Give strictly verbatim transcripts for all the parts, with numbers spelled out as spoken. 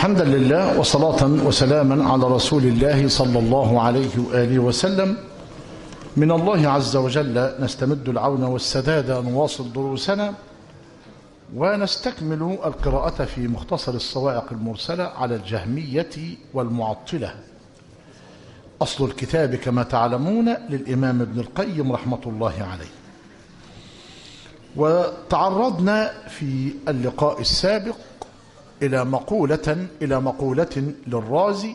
حمدا لله وصلاة وسلاما على رسول الله صلى الله عليه وآله وسلم. من الله عز وجل نستمد العون والسداد نواصل دروسنا ونستكمل القراءة في مختصر الصواعق المرسلة على الجهمية والمعطلة. أصل الكتاب كما تعلمون للإمام ابن القيم رحمة الله عليه. وتعرضنا في اللقاء السابق إلى مقولة إلى مقولة للرازي،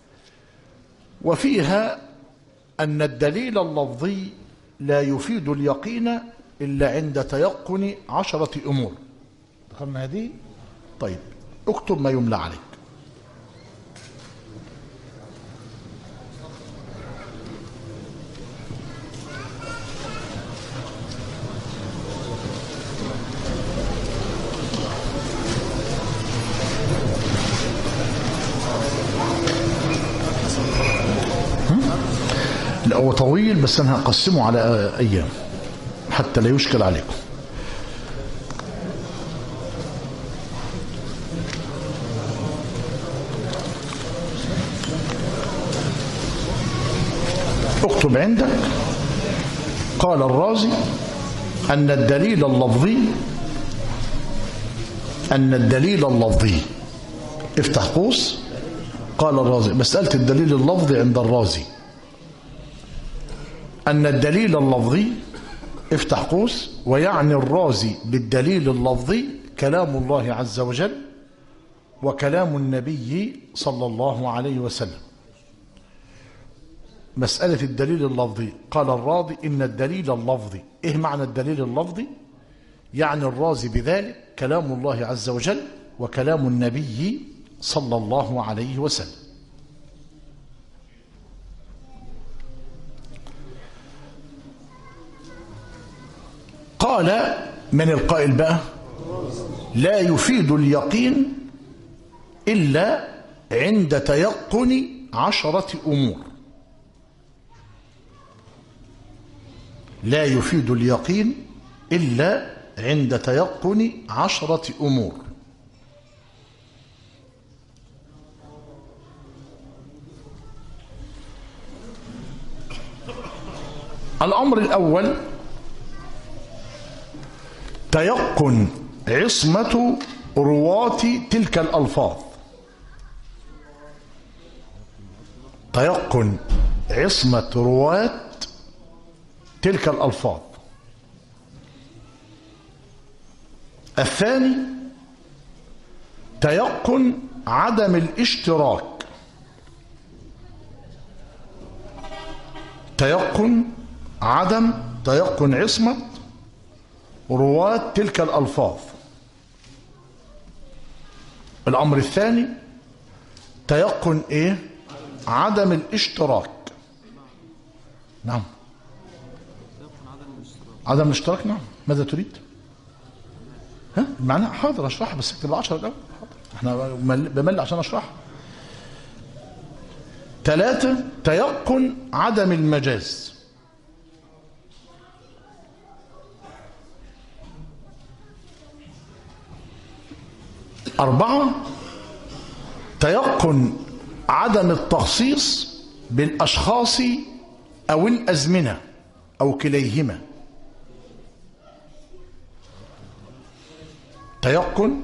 وفيها أن الدليل اللفظي لا يفيد اليقين إلا عند تيقن عشرة أمور. دخلنا هذه؟ طيب اكتب ما يملى عليك. لا هو طويل بس أنا هقسمه على أيام حتى لا يشكل عليكم. اكتب عندك قال الرازي أن الدليل اللفظي أن الدليل اللفظي افتح قوس قال الرازي، مسألة الدليل اللفظي عند الرازي أن الدليل اللفظي افتح قوس ويعني الرازي بالدليل اللفظي كلام الله عز وجل وكلام النبي صلى الله عليه وسلم. مسألة الدليل اللفظي قال الرازي إن الدليل اللفظي، إيه معنى الدليل اللفظي؟ يعني الرازي بذلك كلام الله عز وجل وكلام النبي صلى الله عليه وسلم. قال من القائل بقى لا يفيد اليقين إلا عند تيقن عشرة أمور. لا يفيد اليقين إلا عند تيقن عشرة أمور. الأمر الأول تيقن عصمة رواة تلك الألفاظ. تيقن عصمة رواة تلك الألفاظ. الثاني تيقن عدم الاشتراك. تيقن عدم تيقن عصمة رواة تلك الألفاظ. الأمر الثاني تيقن إيه؟ عدم الاشتراك. نعم عدم الاشتراك. نعم ماذا تريد؟ ها معناه حاضر اشرحها بس اكتب العشرة الأول. احنا بمل عشان اشرحها. ثلاثة تيقن عدم المجاز. أربعة تيقن عدم التخصيص بالأشخاص أو الأزمنة أو كليهما. تيقن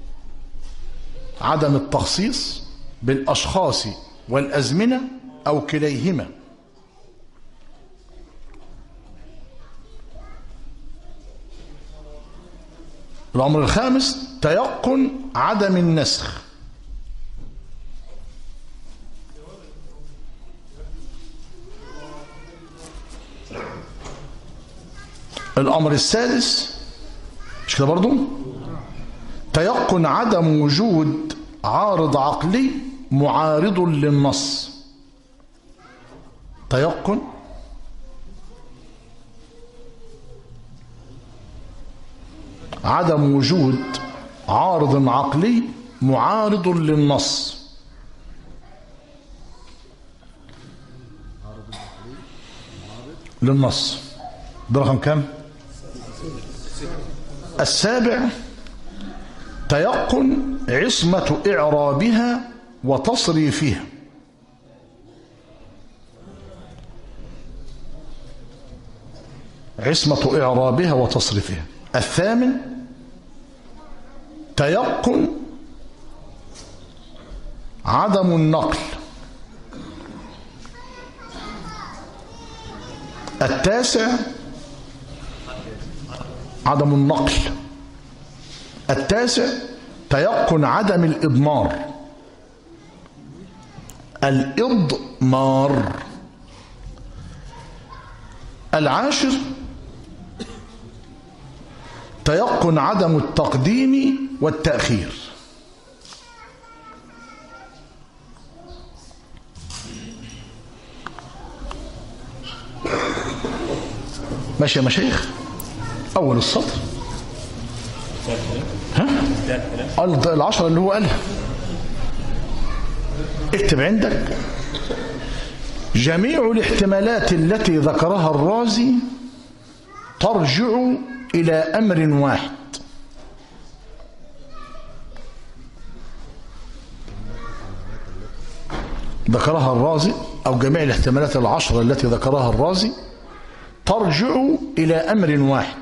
عدم التخصيص بالأشخاص والأزمنة أو كليهما. الأمر الخامس تيقن عدم النسخ. الأمر السادس مش كده برضو تيقن عدم وجود عارض عقلي معارض للنص. تيقن عدم وجود عارض عقلي معارض للنص. للنص ده رقم كام؟ السابع تيقن عصمة إعرابها وتصريفها. عصمة إعرابها وتصريفها. الثامن تيقن عدم النقل. التاسع عدم النقل. التاسع تيقن عدم الإضمار. الإضمار. العاشر تيقن عدم التقديم والتأخير. ماشي يا مشايخ؟ أول السطر ها؟ العشرة اللي هو قالها. اكتب عندك: جميع الاحتمالات التي ذكرها الرازي ترجع إلى أمر واحد. ذكرها الرازي، أو جميع الاحتمالات العشرة التي ذكرها الرازي ترجع إلى أمر واحد،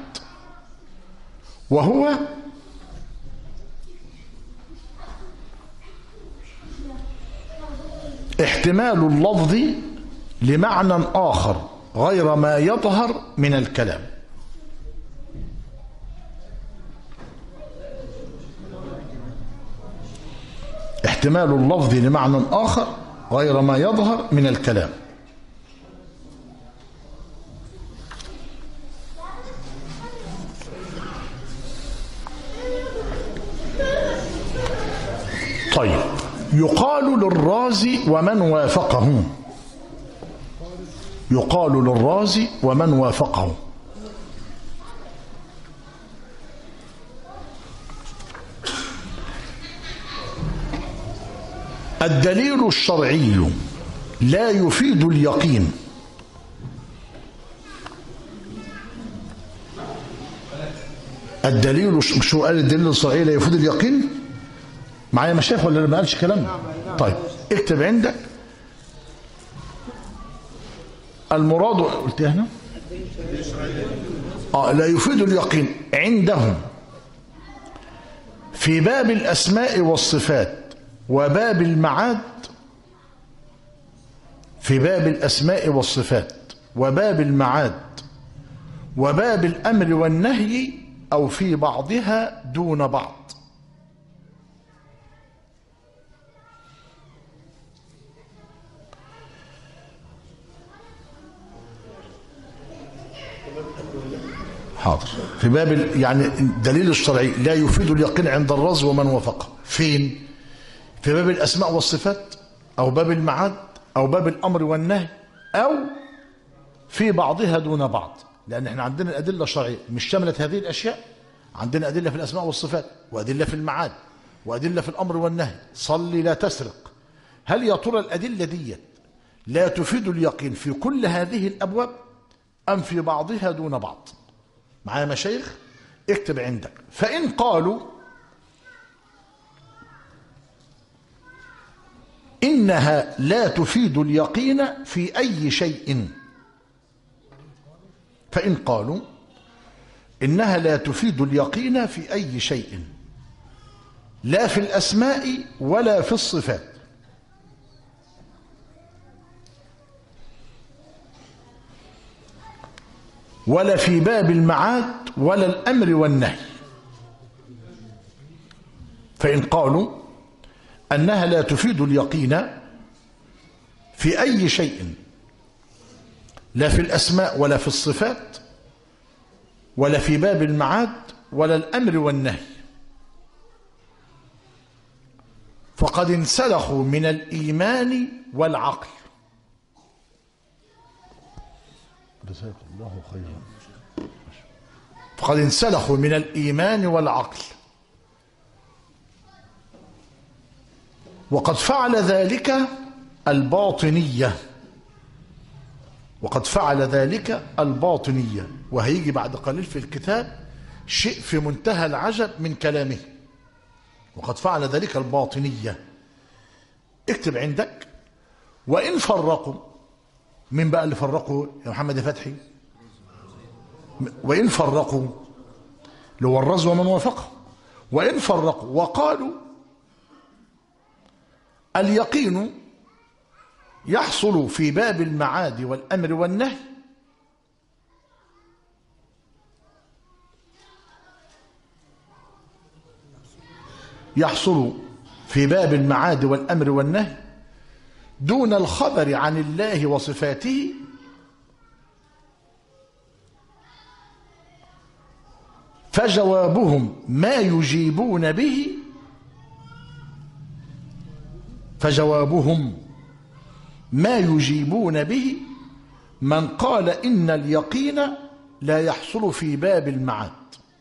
وهو احتمال اللفظ لمعنى آخر غير ما يظهر من الكلام. احتمال اللفظ لمعنى آخر غير ما يظهر من الكلام. طيب، يقال للرازي ومن وافقه. يقال للرازي ومن وافقه الدليل الشرعي لا يفيد اليقين. الدليل شو قال؟ الدليل الشرعي لا يفيد اليقين. معايا مشايخ ولا ما قالش كلام؟ طيب اكتب عندك: المراد قلت هنا اه لا يفيد اليقين عندهم في باب الأسماء والصفات وباب المعاد. في باب الأسماء والصفات وباب المعاد وباب الأمر والنهي، أو في بعضها دون بعض. حاضر. في باب يعني الدليل الشرعي لا يفيد اليقين عند الرازي ومن وافقه. فين؟ في باب الأسماء والصفات، أو باب المعاد، أو باب الأمر والنهي، أو في بعضها دون بعض. لأن احنا عندنا الأدلة الشرعية مش شملت هذه الأشياء. عندنا أدلة في الأسماء والصفات، وأدلة في المعاد، وأدلة في الأمر والنهي. صلي لا تسرق. هل يا ترى الأدلة دي لا تفيد اليقين في كل هذه الأبواب، أم في بعضها دون بعض؟ معايا مشايخ؟ اكتب عندك: فإن قالوا إنها لا تفيد اليقين في أي شيء. فإن قالوا إنها لا تفيد اليقين في أي شيء، لا في الأسماء ولا في الصفات، ولا في باب المعاد ولا الأمر والنهي. فإن قالوا أنها لا تفيد اليقين في أي شيء، لا في الأسماء ولا في الصفات ولا في باب المعاد ولا الأمر والنهي، فقد انسلخوا من الإيمان والعقل. جزاك الله خيرا. فقد انسلخوا من الإيمان والعقل، وقد فعل ذلك الباطنية. وقد فعل ذلك الباطنية. وهيجي بعد قليل في الكتاب شيء في منتهى العجب من كلامه. وقد فعل ذلك الباطنية. اكتب عندك وإن فرقوا. من بقى اللي فرقوا يا محمد يا فتحي؟ وإن فرقوا اللي هو الرز ومن وافقه. وإن فرقوا وقالوا اليقين يحصل في باب المعاد والأمر والنهي يحصل في باب المعاد والأمر والنهي دون الخبر عن الله وصفاته فجوابهم ما يجيبون به فجوابهم ما يجيبون به من قال إن اليقين لا يحصل في باب المعاد.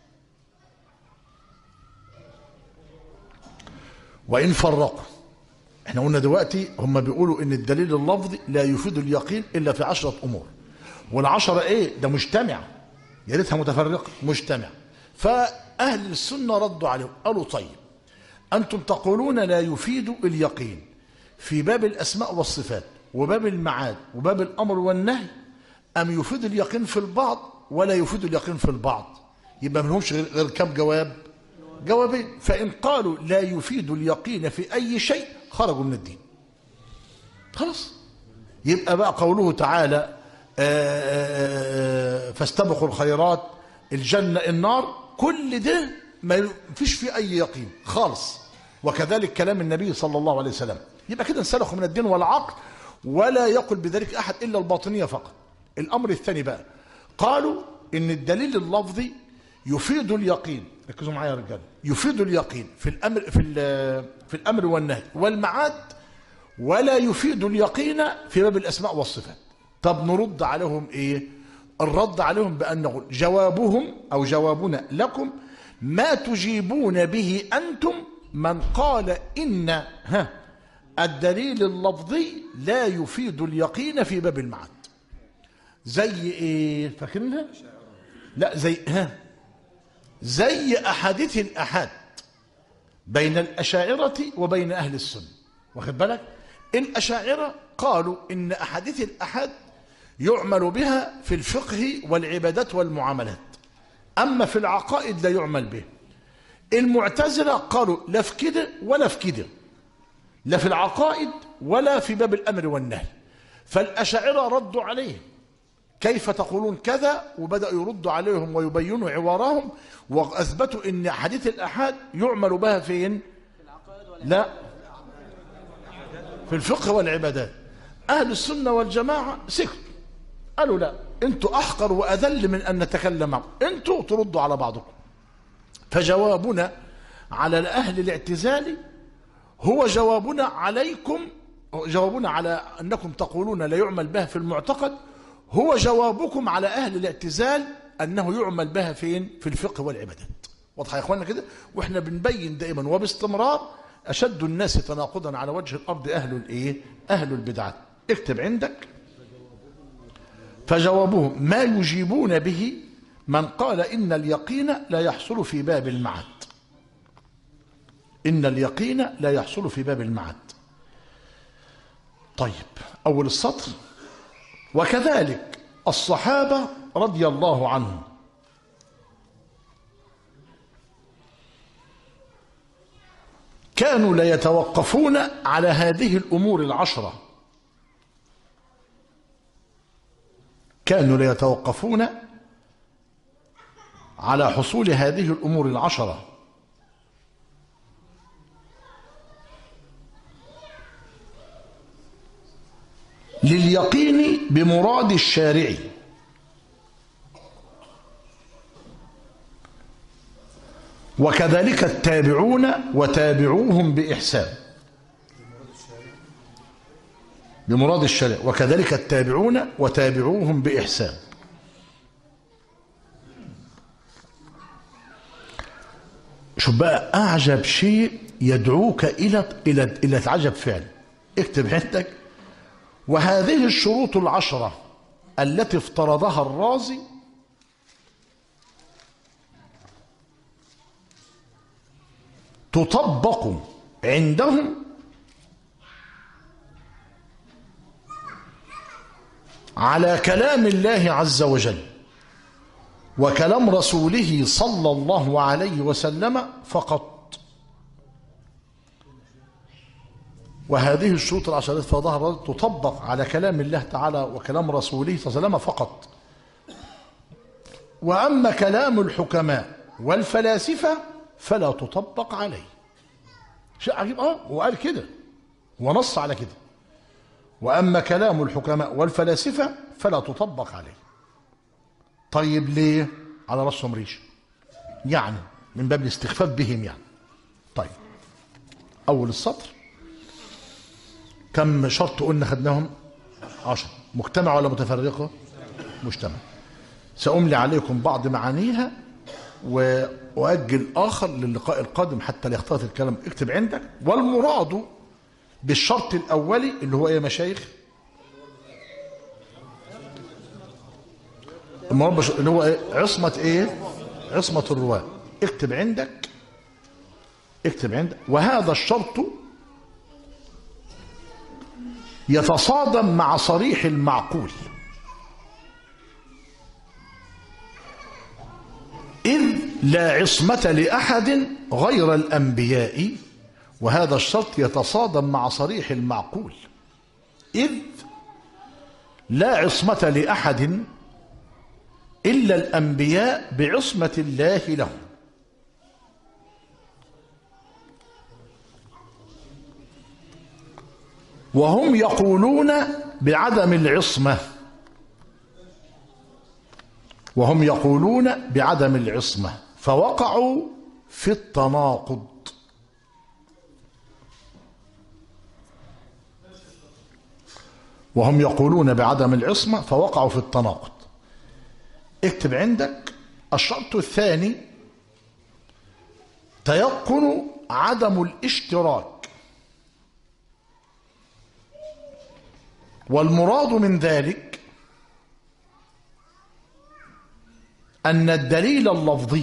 وإن فرقوا. احنا قلنا دلوقتي هم بيقولوا إن الدليل اللفظي لا يفيد اليقين إلا في عشرة أمور. والعشرة إيه؟ ده مجتمع، يا ريتها متفرقة، مجتمع. فأهل السنة ردوا عليهم قالوا طيب أنتم تقولون لا يفيد اليقين في باب الأسماء والصفات وباب المعاد وباب الأمر والنهي، أم يفيد اليقين في البعض ولا يفيد اليقين في البعض؟ يبقى منهمش غير, غير كم جواب؟ جوابين. فإن قالوا لا يفيد اليقين في أي شيء خرجوا من الدين خلاص. يبقى بقى قوله تعالى فاستبقوا الخيرات، الجنة، النار، كل ده ما فيش فيه أي يقين خالص. وكذلك كلام النبي صلى الله عليه وسلم. يبقى كده انسلخوا من الدين والعقل، ولا يقل بذلك أحد إلا الباطنية فقط. الأمر الثاني بقى قالوا إن الدليل اللفظي يفيد اليقين، ركزوا معايا يا رجال، يفيد اليقين في الأمر في في الأمر والنهي والمعاد، ولا يفيد اليقين في باب الأسماء والصفات. طب نرد عليهم إيه؟ الرد عليهم بأن نقول جوابهم أو جوابنا لكم ما تجيبون به أنتم من قال إن ها الدليل اللفظي لا يفيد اليقين في باب المعاد. زي إيه؟ فاكرينها؟ لا زي ها زي أحاديث الأحاد بين الأشاعرة وبين أهل السنة. واخد بالك؟ الأشاعرة قالوا إن أحاديث الأحاد يعمل بها في الفقه والعبادات والمعاملات، أما في العقائد لا يعمل به. المعتزلة قالوا لا في كده ولا في كده، لا في العقائد ولا في باب الأمر والنهي. فالأشاعرة ردوا عليه كيف تقولون كذا، وبدأوا يردوا عليهم ويبينوا عوارهم، وأثبتوا أن حديث الأحاد يعمل بها فين؟ لا، في الفقه والعبادات. أهل السنة والجماعة سكت، قالوا لا، أنتوا أحقر وأذل من أن نتكلم معكم، أنتوا تردوا على بعضكم. فجوابنا على أهل الاعتزال هو جوابنا عليكم، جوابنا على أنكم تقولون لا يعمل بها في المعتقد هو جوابكم على أهل الاعتزال أنه يعمل بها فين؟ في الفقه والعبادات. واضح يا إخواننا كده؟ وإحنا بنبين دائما وباستمرار أشد الناس تناقضا على وجه الأرض أهل الإيه؟ أهل البدعات. اكتب عندك فجوابهم ما يجيبون به من قال إن اليقين لا يحصل في باب المعاد. إن اليقين لا يحصل في باب المعاد. طيب أول السطر وكذلك الصحابة رضي الله عنهم كانوا لا يتوقفون على هذه الأمور العشرة، كانوا لا يتوقفون على حصول هذه الأمور العشرة لليقين بمراد الشارع، وكذلك التابعون وتابعوهم بإحسان. بمراد الشارع وكذلك التابعون وتابعوهم بإحسان. شوف بقى أعجب شيء يدعوك إلى إلى إلى العجب فعلا. اكتب عندك وهذه الشروط العشرة التي افترضها الرازي تطبق عندهم على كلام الله عز وجل وكلام رسوله صلى الله عليه وسلم فقط. وهذه الشروط العشرة في ظهر تطبق على كلام الله تعالى وكلام رسوله صلى الله عليه وسلم فقط. وأما كلام الحكماء والفلاسفة فلا تطبق عليه. شيء عجيب. اه هو قال كده ونص على كده. وأما كلام الحكماء والفلاسفة فلا تطبق عليه. طيب ليه؟ على رأسهم ريش، يعني من باب الاستخفاف بهم يعني. طيب أول السطر كم شرط قلنا خدناهم؟ عشر. مجتمع ولا متفرقة؟ مجتمع. سأملي عليكم بعض معانيها وأؤجل آخر للقاء القادم حتى لا يختلط الكلام. اكتب عندك. والمراد بالشرط الأولي اللي هو إيه يا مشايخ؟ المراد اللي هو إيه؟ عصمة إيه؟ عصمة الرواة. اكتب عندك اكتب عندك وهذا الشرط يتصادم مع صريح المعقول، إذ لا عصمة لأحد غير الأنبياء. وهذا الشرط يتصادم مع صريح المعقول، إذ لا عصمة لأحد إلا الأنبياء بعصمة الله لهم. وهم يقولون بعدم العصمة وهم يقولون بعدم العصمة فوقعوا في التناقض. وهم يقولون بعدم العصمة فوقعوا في التناقض. اكتب عندك الشرط الثاني تيقن عدم الاشتراك. والمراد من ذلك أن الدليل اللفظي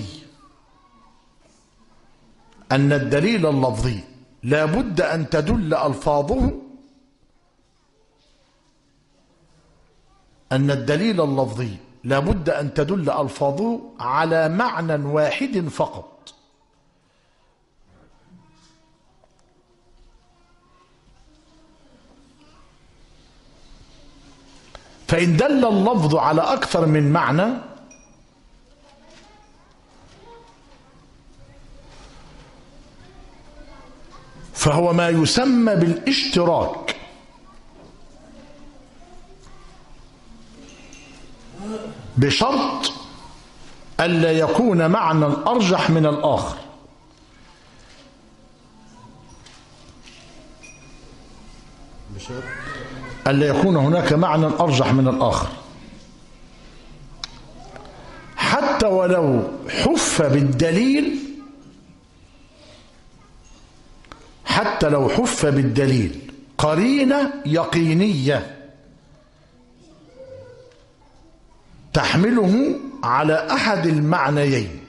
أن الدليل اللفظي لا بد أن تدل ألفاظه أن الدليل اللفظي لا بد أن تدل ألفاظه على معنى واحد فقط. فإن دل اللفظ على أكثر من معنى فهو ما يسمى بالاشتراك، بشرط ألا يكون معنى أرجح من الآخر. ألا يكون هناك معنى أرجح من الآخر حتى ولو حف بالدليل حتى لو حف بالدليل قرينة يقينية تحمله على أحد المعنيين.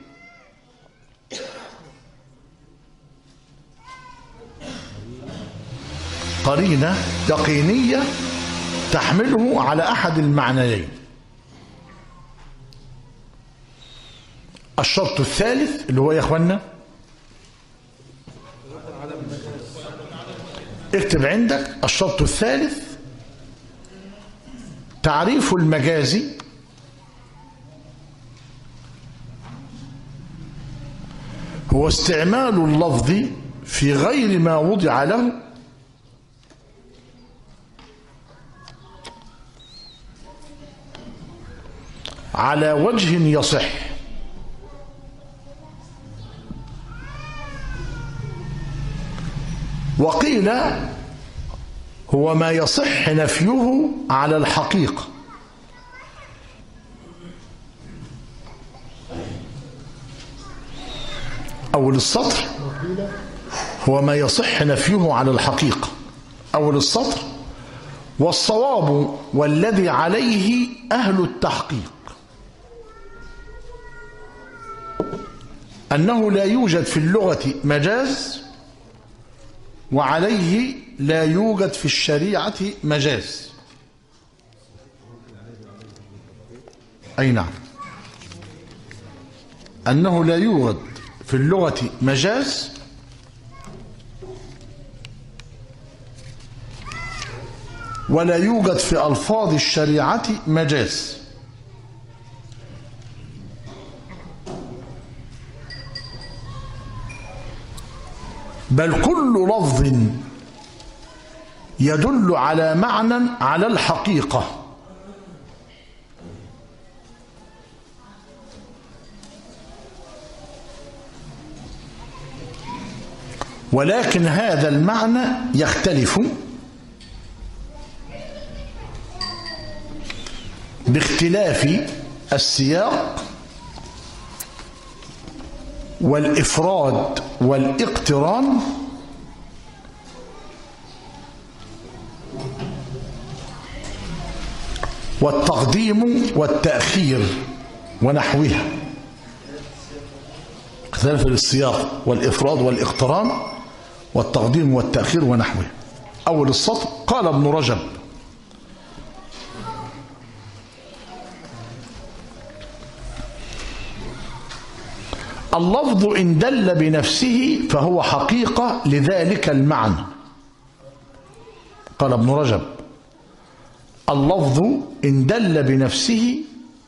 قرينة يقينية تحمله على أحد المعنيين. الشرط الثالث اللي هو يا اخوانا اكتب عندك الشرط الثالث تعريف المجازي هو استعمال اللفظ في غير ما وضع له على وجه يصح، وقيل هو ما يصح نفيه على الحقيقة. أول السطر هو ما يصح نفيه على الحقيقة. أول السطر والصواب والذي عليه أهل التحقيق أنه لا يوجد في اللغة مجاز وعليه لا يوجد في الشريعة مجاز. أي نعم، أنه لا يوجد في اللغة مجاز ولا يوجد في ألفاظ الشريعة مجاز. بل كل لفظ يدل على معنى على الحقيقة ولكن هذا المعنى يختلف باختلاف السياق والإفراد والاقتران والتقديم والتأخير ونحوها. اختلاف السياق والإفراد والاقتران والتقديم والتأخير ونحوه. أول السطر قال ابن رجب: اللفظ إن دل بنفسه فهو حقيقة لذلك المعنى. قال ابن رجب: اللفظ إن دل بنفسه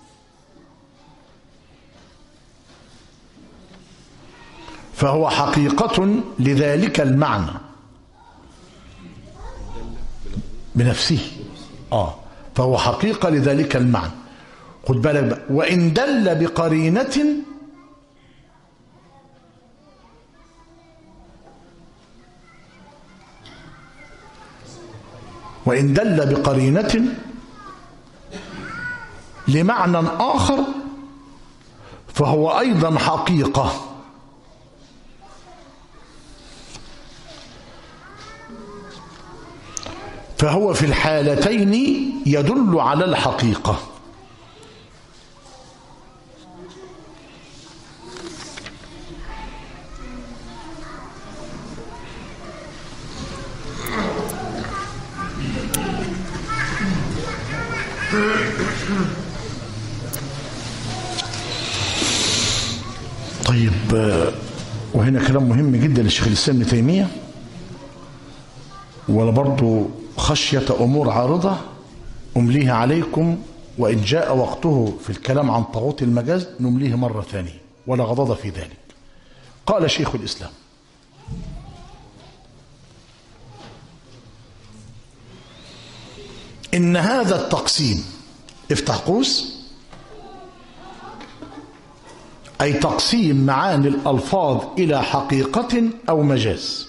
فهو حقيقة لذلك المعنى. بنفسه آه فهو حقيقة لذلك المعنى. خد بالك بقى. وإن دل بقرينة وإن دل بقرينة لمعنى آخر فهو أيضا حقيقة. فهو في الحالتين يدل على الحقيقة. طيب، وهنا كلام مهم جدا للشيخ الإسلام ابن تيمية، ولا برضو خشية أمور عارضة أمليها عليكم، وإن جاء وقته في الكلام عن طاغوت المجاز نمليه مرة ثانية ولا غضاضة في ذلك. قال شيخ الإسلام: إن هذا التقسيم، افتح قوس، أي تقسيم معاني الألفاظ إلى حقيقة أو مجاز،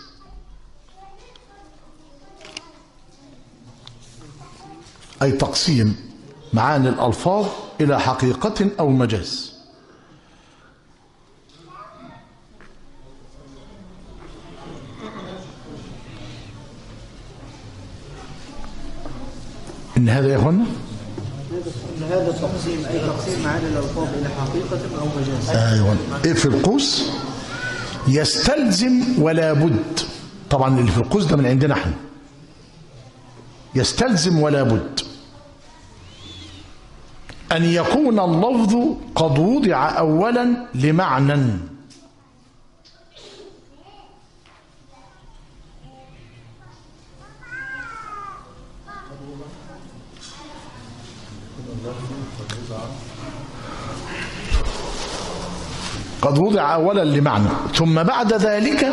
أي تقسيم معاني الألفاظ إلى حقيقة أو مجاز. إن هذا يا هنا إن هذا التقسيم أي تقسيم معاني الألفاظ إلى حقيقة أو مجاز. أيوة. إيه في القوس؟ يستلزم ولا بد. طبعا اللي في القوس ده من عندنا احنا. يستلزم ولا بد أن يكون اللفظ قد وضع أولا لمعنى، قد وضع أولا لمعنى، ثم بعد ذلك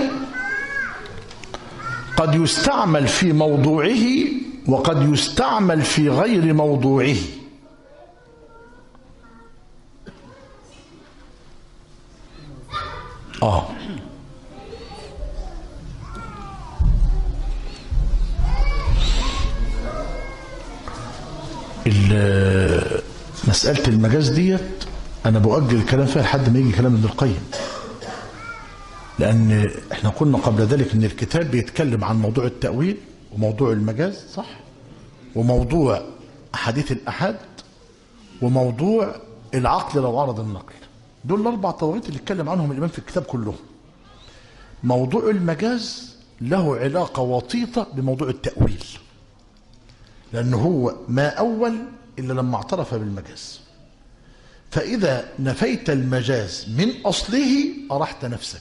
قد يستعمل في موضوعه وقد يستعمل في غير موضوعه. آه مسألة المجاز ديت أنا بؤجل الكلام فيها لحد ما يجي كلام ابن القيم، لأن احنا قلنا قبل ذلك أن الكتاب بيتكلم عن موضوع التأويل وموضوع المجاز، صح؟ وموضوع أحاديث الأحاد وموضوع العقل لو عرض النقل. دول الأربع طوائف اللي اتكلم عنهم الإمام في الكتاب كلهم. موضوع المجاز له علاقة وطيدة بموضوع التأويل، لأنه هو ما أول إلا لما اعترف بالمجاز. فإذا نفيت المجاز من أصله أرحت نفسك.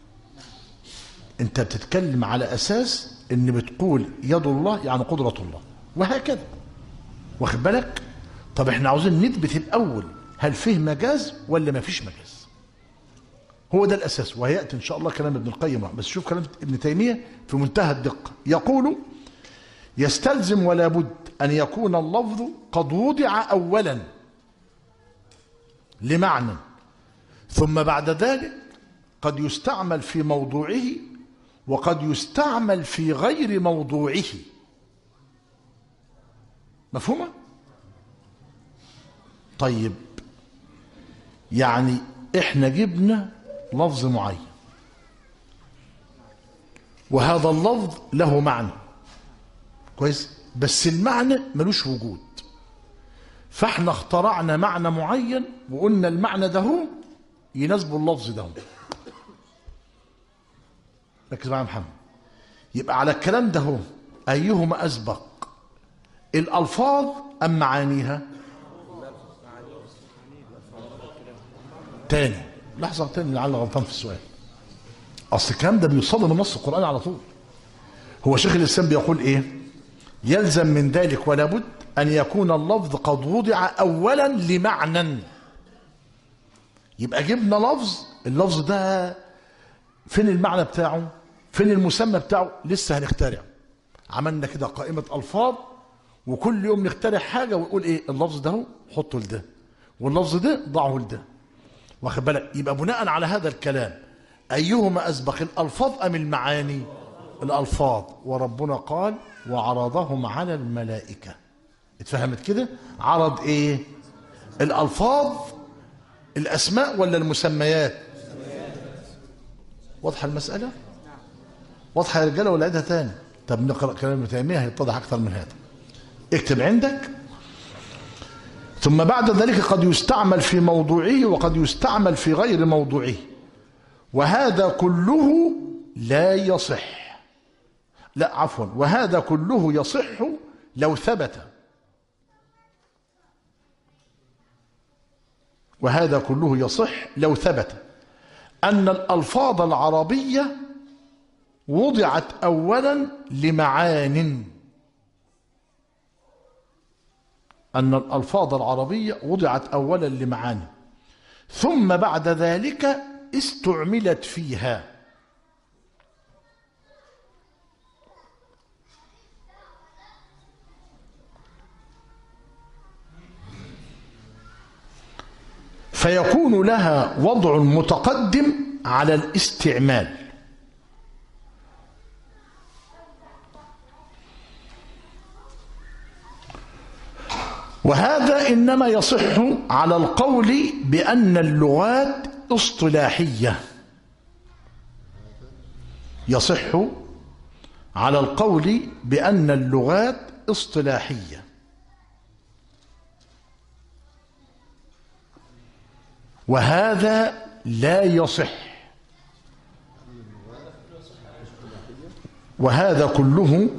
أنت بتتكلم على أساس إن بتقول يد الله يعني قدرة الله، وهكذا، واخد بالك؟ طب احنا عاوزين نثبت الأول هل فيه مجاز ولا ما فيش مجاز. هو ده الأساس، وهيأتي إن شاء الله كلام ابن القيم. بس شوف كلام ابن تيمية في منتهى الدقة، يقول: يستلزم ولا بد أن يكون اللفظ قد وضع أولا لمعنى، ثم بعد ذلك قد يستعمل في موضوعه وقد يستعمل في غير موضوعه. مفهومة؟ طيب، يعني احنا جبنا لفظ معين وهذا اللفظ له معنى كويس، بس المعنى ملوش وجود، فاحنا اخترعنا معنى معين وقلنا المعنى ده هو يناسبه اللفظ ده هو. ركز معايا يا محمد. يبقى على الكلام ده هو ايهما اسبق، الالفاظ ام معانيها؟ تاني لحظه، تاني لعل غلطان في السؤال. اصل الكلام ده بيصادم النص القراني على طول. هو شيخ الاسلام بيقول ايه؟ يلزم من ذلك ولا بد ان يكون اللفظ قد وضع اولا لمعنى. يبقى جبنا لفظ، اللفظ ده فين المعنى بتاعه؟ فين المسمى بتاعه؟ لسه هنخترع. عملنا كده قائمه الفاظ، وكل يوم نخترع حاجه ونقول ايه؟ اللفظ ده هو حطه لده، واللفظ ده ضعه لده، واخد بالك؟ يبقى بناء على هذا الكلام ايهما اسبق، الالفاظ ام المعاني؟ الالفاظ. وربنا قال: وعرضهم على الملائكه. اتفهمت كده؟ عرض ايه؟ الالفاظ، الاسماء ولا المسميات؟ واضحه المساله؟ واضحه يا رجاله ولا عيدها تاني؟ طب نقرا كلام ابن تيميه هيتضح اكثر من هذا. اكتب عندك: ثم بعد ذلك قد يستعمل في موضوعه وقد يستعمل في غير موضوعه، وهذا كله لا يصح. لا عفوا، وهذا كله يصح لو ثبت، وهذا كله يصح لو ثبت أن الألفاظ العربية وضعت أولا لمعان، أن الألفاظ العربية وضعت أولا لمعان ثم بعد ذلك استعملت فيها. فيكون لها وضع متقدم على الاستعمال، وهذا إنما يصح على القول بأن اللغات اصطلاحية. يصح على القول بأن اللغات اصطلاحية، وهذا لا يصح. وهذا كله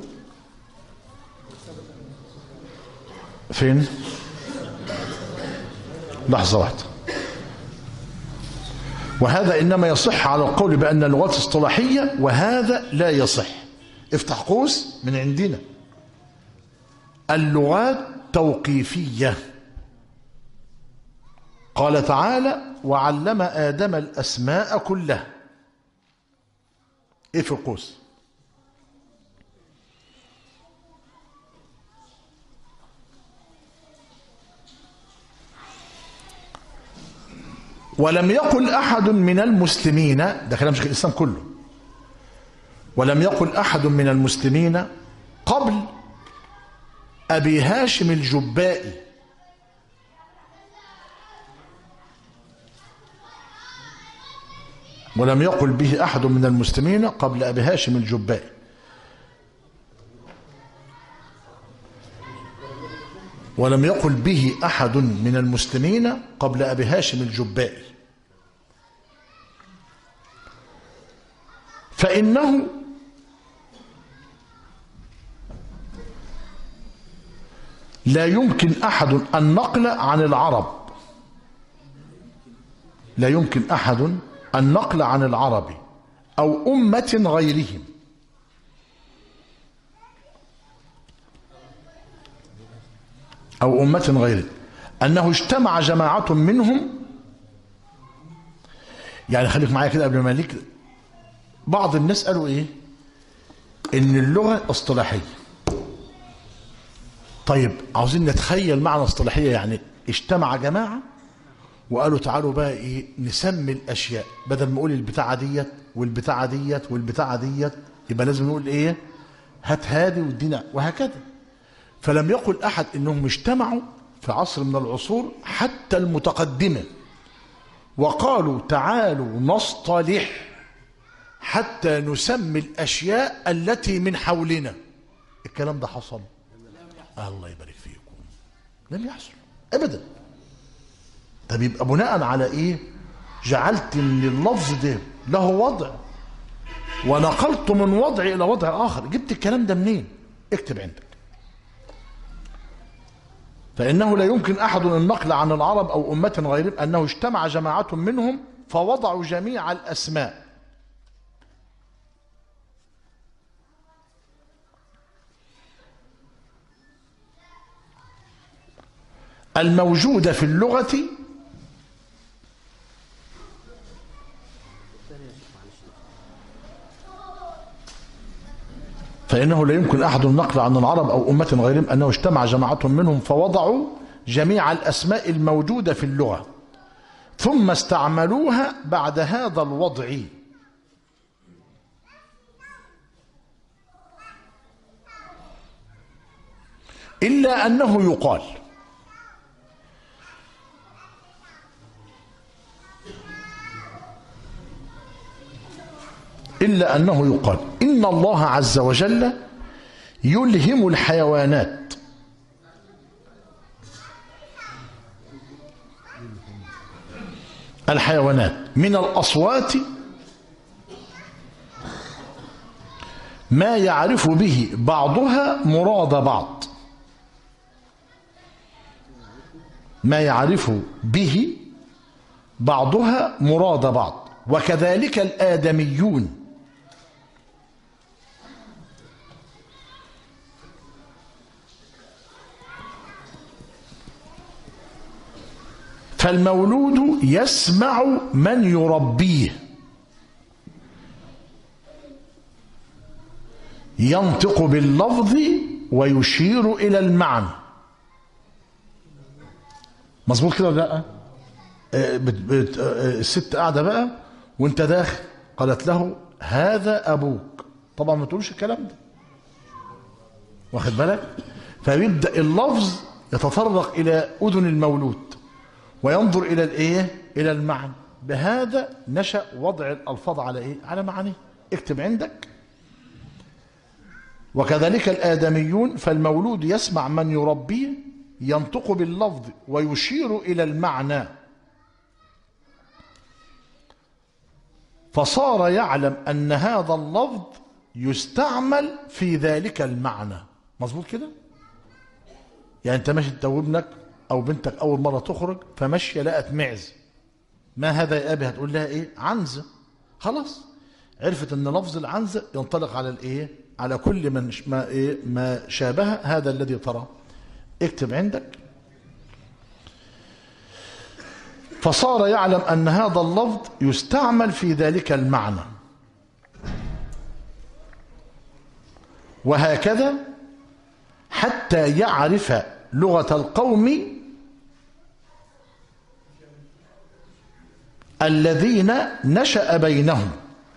فين؟ لحظة واحدة. وهذا إنما يصح على القول بأن اللغات اصطلاحية، وهذا لا يصح. افتح قوس من عندنا: اللغات توقيفية. قال تعالى: وعلم آدم الأسماء كلها. ايه في القوس؟ ولم يقل أحد من المسلمين، ده كلام شيخ الإسلام كله، ولم يقل أحد من المسلمين قبل أبي هاشم الجبائي ولم يقل به أحد من المسلمين قبل أبي هاشم الجبائي ولم يقل به أحد من المسلمين قبل أبي هاشم الجبائي فإنه لا يمكن أحد النقل عن العرب لا يمكن أحد النقل عن العرب أو أمة غيرهم أو أمة غيرهم أنه اجتمع جماعة منهم. يعني خليك معايا كده قبل ما ليك. بعض الناس قالوا إيه؟ إن اللغة اصطلاحية. طيب عاوزين نتخيل معنى اصطلاحية. يعني اجتمع جماعة وقالوا تعالوا بقى ايه نسمي الاشياء، بدل ما نقول البتاعه ديت والبتاعه ديت والبتاعه ديت يبقى لازم نقول ايه؟ هات هادي وادينا وهكذا. فلم يقل احد انهم اجتمعوا في عصر من العصور حتى المتقدمه وقالوا تعالوا نصطلح حتى نسمي الاشياء التي من حولنا. الكلام ده حصل؟ الله يبارك فيكم، لم يحصل ابدا. طب يبقى بناء على ايه جعلت ان اللفظ ده له وضع ونقلت من وضع الى وضع اخر؟ جبت الكلام ده منين؟ اكتب عندك. فانه لا يمكن احد النقل عن العرب او امه غيرهم انه اجتمع جماعه منهم فوضعوا جميع الاسماء الموجوده في اللغه فإنه لا يمكن أحد النقل عن العرب أو أمة غيرهم أنه اجتمع جماعة منهم فوضعوا جميع الأسماء الموجودة في اللغة ثم استعملوها بعد هذا الوضع إلا أنه يقال إلا أنه يقال إن الله عز وجل يلهم الحيوانات الحيوانات من الأصوات ما يعرف به بعضها مراد بعض ما يعرف به بعضها مراد بعض وكذلك الآدميون فالمولود يسمع من يربيه ينطق باللفظ ويشير إلى المعنى. مظبوط كده ولا لا؟ الست قاعدة بقى وانت داخل قالت له هذا أبوك، طبعا ما تقولش الكلام ده، واخد بالك؟ فيبدأ اللفظ يتطرق إلى أذن المولود وينظر إلى الإيه؟ إلى المعنى. بهذا نشأ وضع الألفاظ على إيه؟ على معانيه. اكتب عندك وكذلك الآدميون فالمولود يسمع من يربيه ينطق باللفظ ويشير إلى المعنى فصار يعلم أن هذا اللفظ يستعمل في ذلك المعنى. مظبوط كده؟ يعني أنت ماشي أنت وابنك أو بنتك أول مرة تخرج فمشي لقت معز، ما هذا يا أبي؟ هتقول لها إيه؟ عنزة. خلاص عرفت أن لفظ العنزة ينطلق على الإيه؟ على كل من ما, إيه؟ ما شابه هذا الذي ترى. اكتب عندك فصار يعلم أن هذا اللفظ يستعمل في ذلك المعنى وهكذا حتى يعرف لغة القوم الذين نشأ بينهم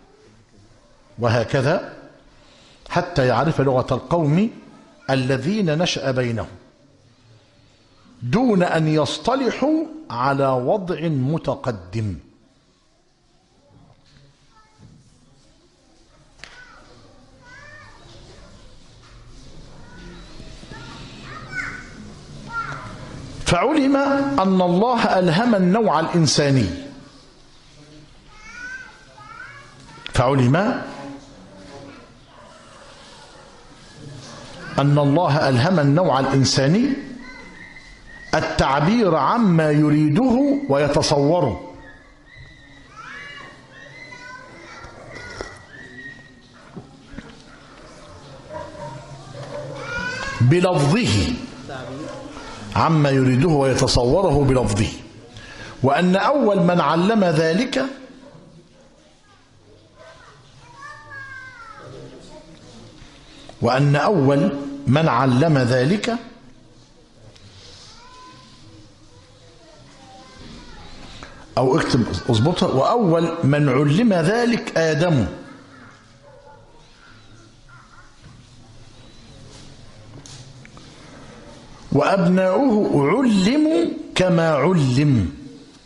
وهكذا حتى يعرف لغة القوم الذين نشأ بينهم دون أن يصطلحوا على وضع متقدم. فعلم أن الله ألهم النوع الإنساني فعلم أن الله ألهم النوع الإنساني التعبير عما يريده ويتصوره. بلفظه، عما يريده ويتصوره بلفظه. وأن أول من علم ذلك وأن أول من علم ذلك أو اكتب اضبطها، وأول من علم ذلك آدم، وأبناؤه علموا كما علم.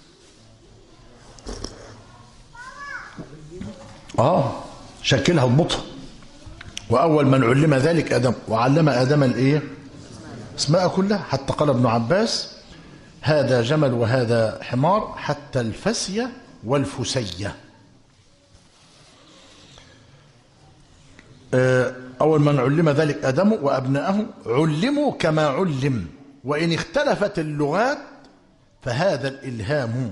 آه شكلها اضبطها. وأول من علم ذلك آدم، وعلم آدم الإيه؟ اسماء كلها، حتى قال ابن عباس هذا جمل وهذا حمار حتى الفسية والفسية. أول من علم ذلك آدم وأبناءه علموا كما علم. وإن اختلفت اللغات فهذا الإلهام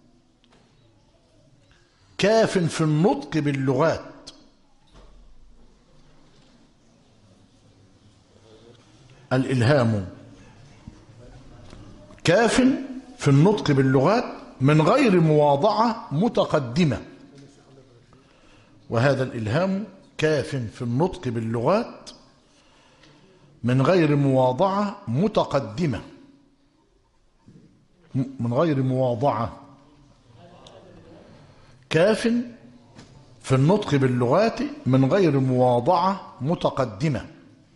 كاف في النطق باللغات. الإلهام كاف في النطق باللغات من غير مواضعة متقدمة. وهذا الإلهام كاف في النطق باللغات من غير مواضعة متقدمة. من غير مواضعة، كاف في النطق باللغات من غير مواضعة متقدمة.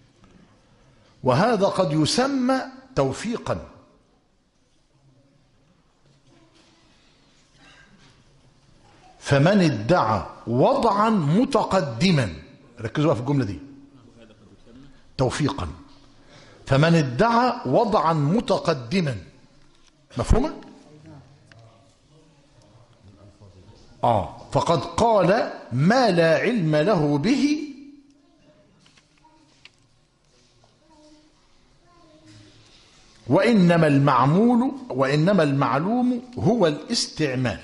وهذا قد يسمى توفيقا. فمن ادعى وضعا متقدما، ركزوا بقى في الجملة دي، توفيقا. فمن ادعى وضعا متقدما، مفهومة؟ آه فقد قال ما لا علم له به وإنما المعمول وإنما المعلوم هو الاستعمال.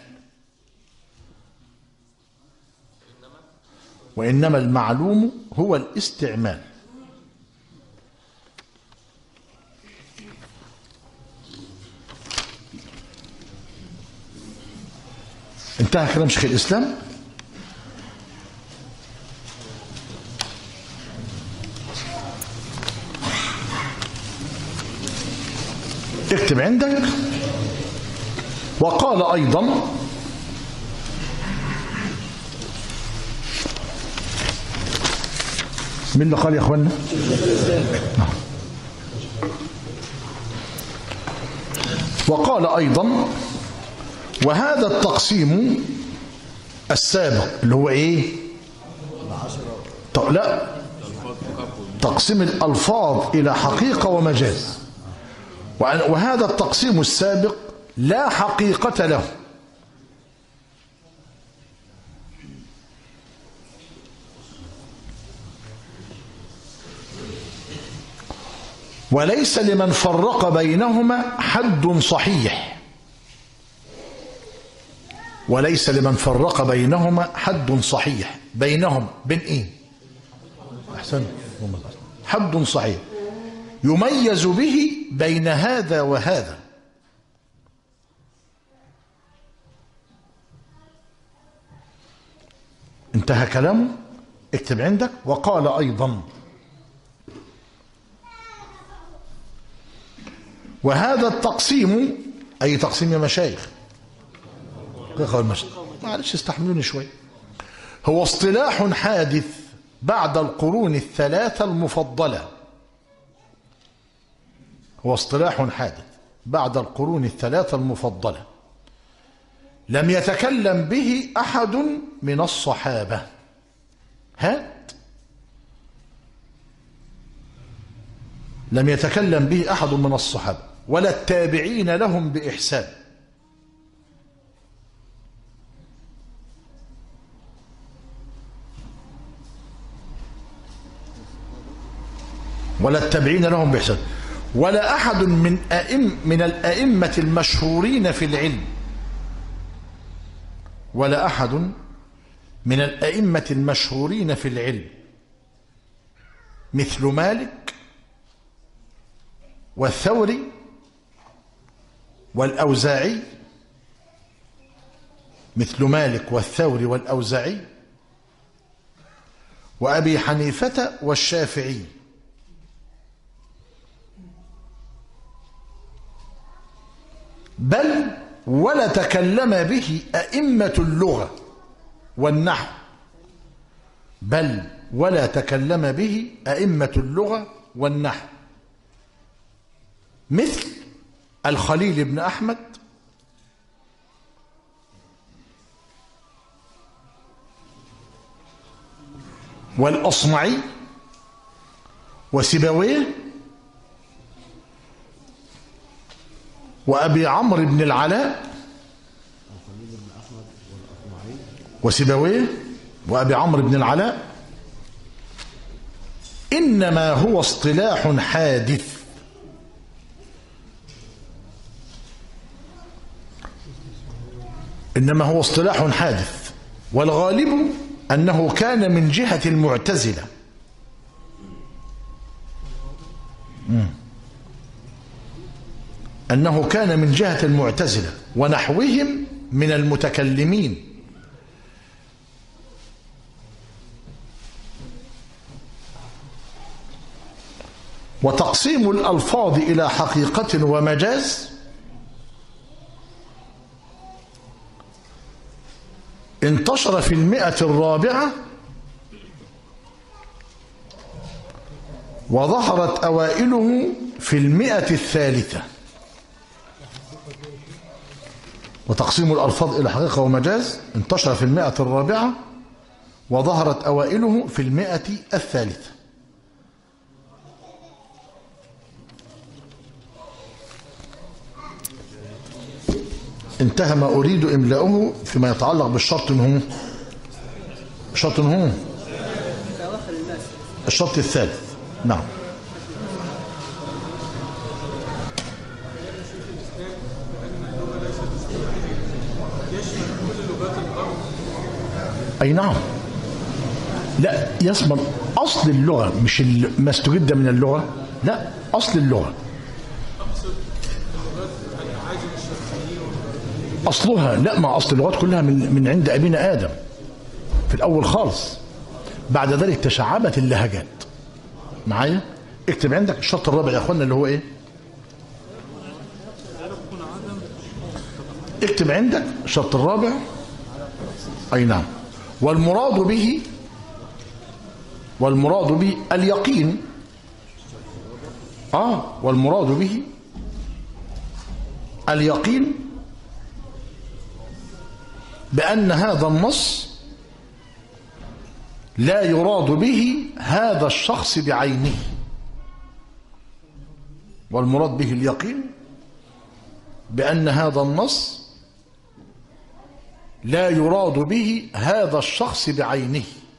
وإنما المعلوم هو الاستعمال. انتهى كلام شيخ الإسلام. اكتب عندك. وقال أيضا مين اللي قال يا اخوانا؟ وقال أيضا وهذا التقسيم السابق اللي هو ايه؟ لا، تقسيم الألفاظ إلى حقيقة ومجاز. وهذا التقسيم السابق لا حقيقة له، وليس لمن فرق بينهما حد صحيح. وليس لمن فرق بينهما حد صحيح. بينهم بين ايه؟ احسن، حد صحيح يميز به بين هذا وهذا. انتهى كلامه. اكتب عندك. وقال أيضا وهذا التقسيم، أي تقسيم يا مشايخ؟ معلش استحملوني شوي. هو اصطلاح حادث بعد القرون الثلاثة المفضلة. هو اصطلاح حادث بعد القرون الثلاثة المفضلة، لم يتكلم به أحد من الصحابة. هات لم يتكلم به أحد من الصحابة ولا التابعين لهم بإحسان. ولا التابعين لهم بإحسان. ولا أحد من أئم من الأئمة المشهورين في العلم ولا أحد من الأئمة المشهورين في العلم مثل مالك والثوري والأوزاعي مثل مالك والثوري والأوزاعي وأبي حنيفة والشافعي، بل ولا تكلم به أئمة اللغة والنحو بل ولا تكلم به أئمة اللغة والنحو مثل الخليل بن أحمد والأصمعي وسيبويه وأبي عمرو بن العلاء وسيبويه وأبي عمرو بن العلاء إنما هو اصطلاح حادث إنما هو اصطلاح حادث والغالب أنه كان من جهة المعتزلة. أنه كان من جهة المعتزلة ونحوهم من المتكلمين. وتقسيم الألفاظ إلى حقيقة ومجاز انتشر في المئة الرابعة وظهرت أوائله في المئة الثالثة. وتقسيم الألفاظ إلى حقيقة ومجاز انتشر في المئة الرابعة وظهرت أوائله في المئة الثالثة. انتهى ما أريد إملاؤه فيما يتعلق بالشرط هو شرط هو الشرط الثالث. نعم. أي نعم. لا، يشمل أصل اللغة مش ما استجد من اللغة، لا، أصل اللغة أصلها. لا، ما أصل اللغات كلها من من عند أبينا آدم في الأول خالص، بعد ذلك تشعبت اللهجات. معايا؟ اكتب عندك الشرط الرابع يا أخوانا اللي هو إيه؟ اكتب عندك الشرط الرابع. أي نعم. والمراد به والمراد به اليقين. آه والمراد به اليقين بأن هذا النص لا يراد به هذا الشخص بعينه. والمراد به اليقين بأن هذا النص لا يراد به هذا الشخص بعينه،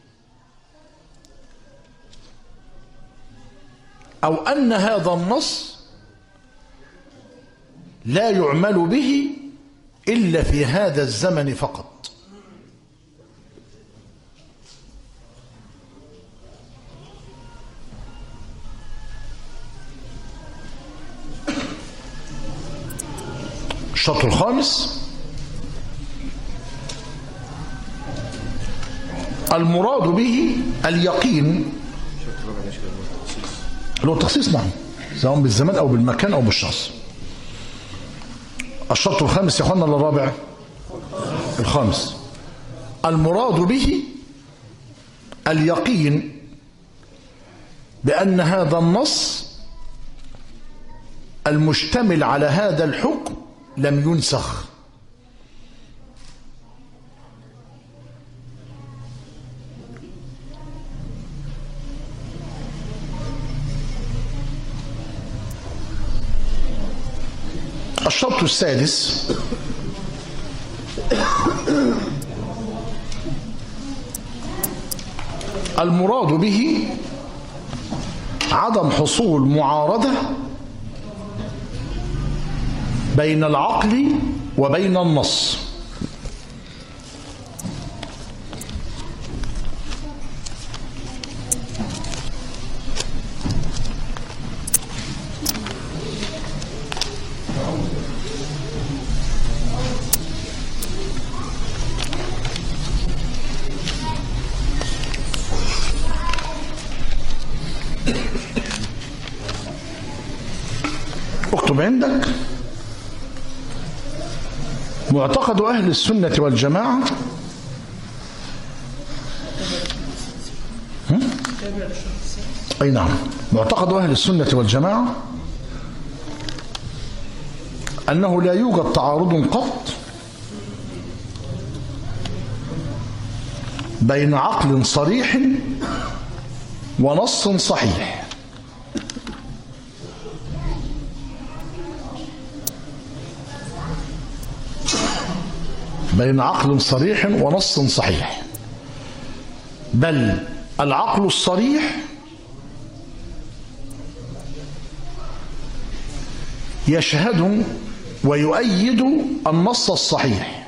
أو أن هذا النص لا يعمل به إلا في هذا الزمن فقط. الشرط الخامس المراد به اليقين اللي هو التخصيص، نعم، سواء بالزمان أو بالمكان أو بالشخص. الشرط الخامس يا اخوانا الرابع الخامس المراد به اليقين بأن هذا النص المشتمل على هذا الحكم لم ينسخ. الشرط السادس المراد به عدم حصول معارضة بين العقل وبين النص. اكتب عندك: معتقد أهل السنة والجماعة أي نعم معتقد أهل السنة والجماعة أنه لا يوجد تعارض قط بين عقل صريح ونص صحيح. بين عقل صريح ونص صحيح، بل العقل الصريح يشهد ويؤيد النص الصحيح،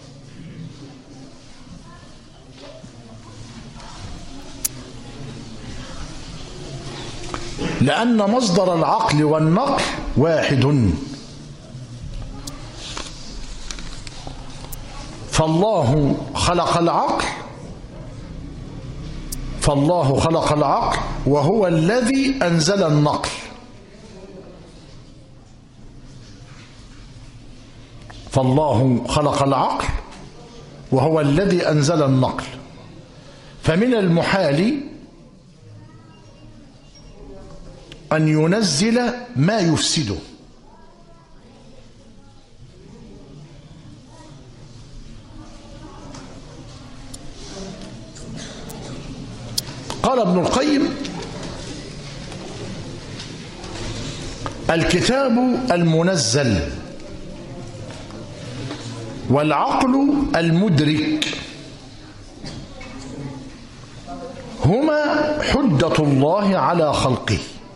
لأن مصدر العقل والنقل واحد. فالله خلق العقل فالله خلق العقل وهو الذي أنزل النقل. فالله خلق العقل وهو الذي أنزل النقل، فمن المحال أن ينزل ما يفسده. قال ابن القيم: الكتاب المنزل والعقل المدرك هما حجة الله على خلقه.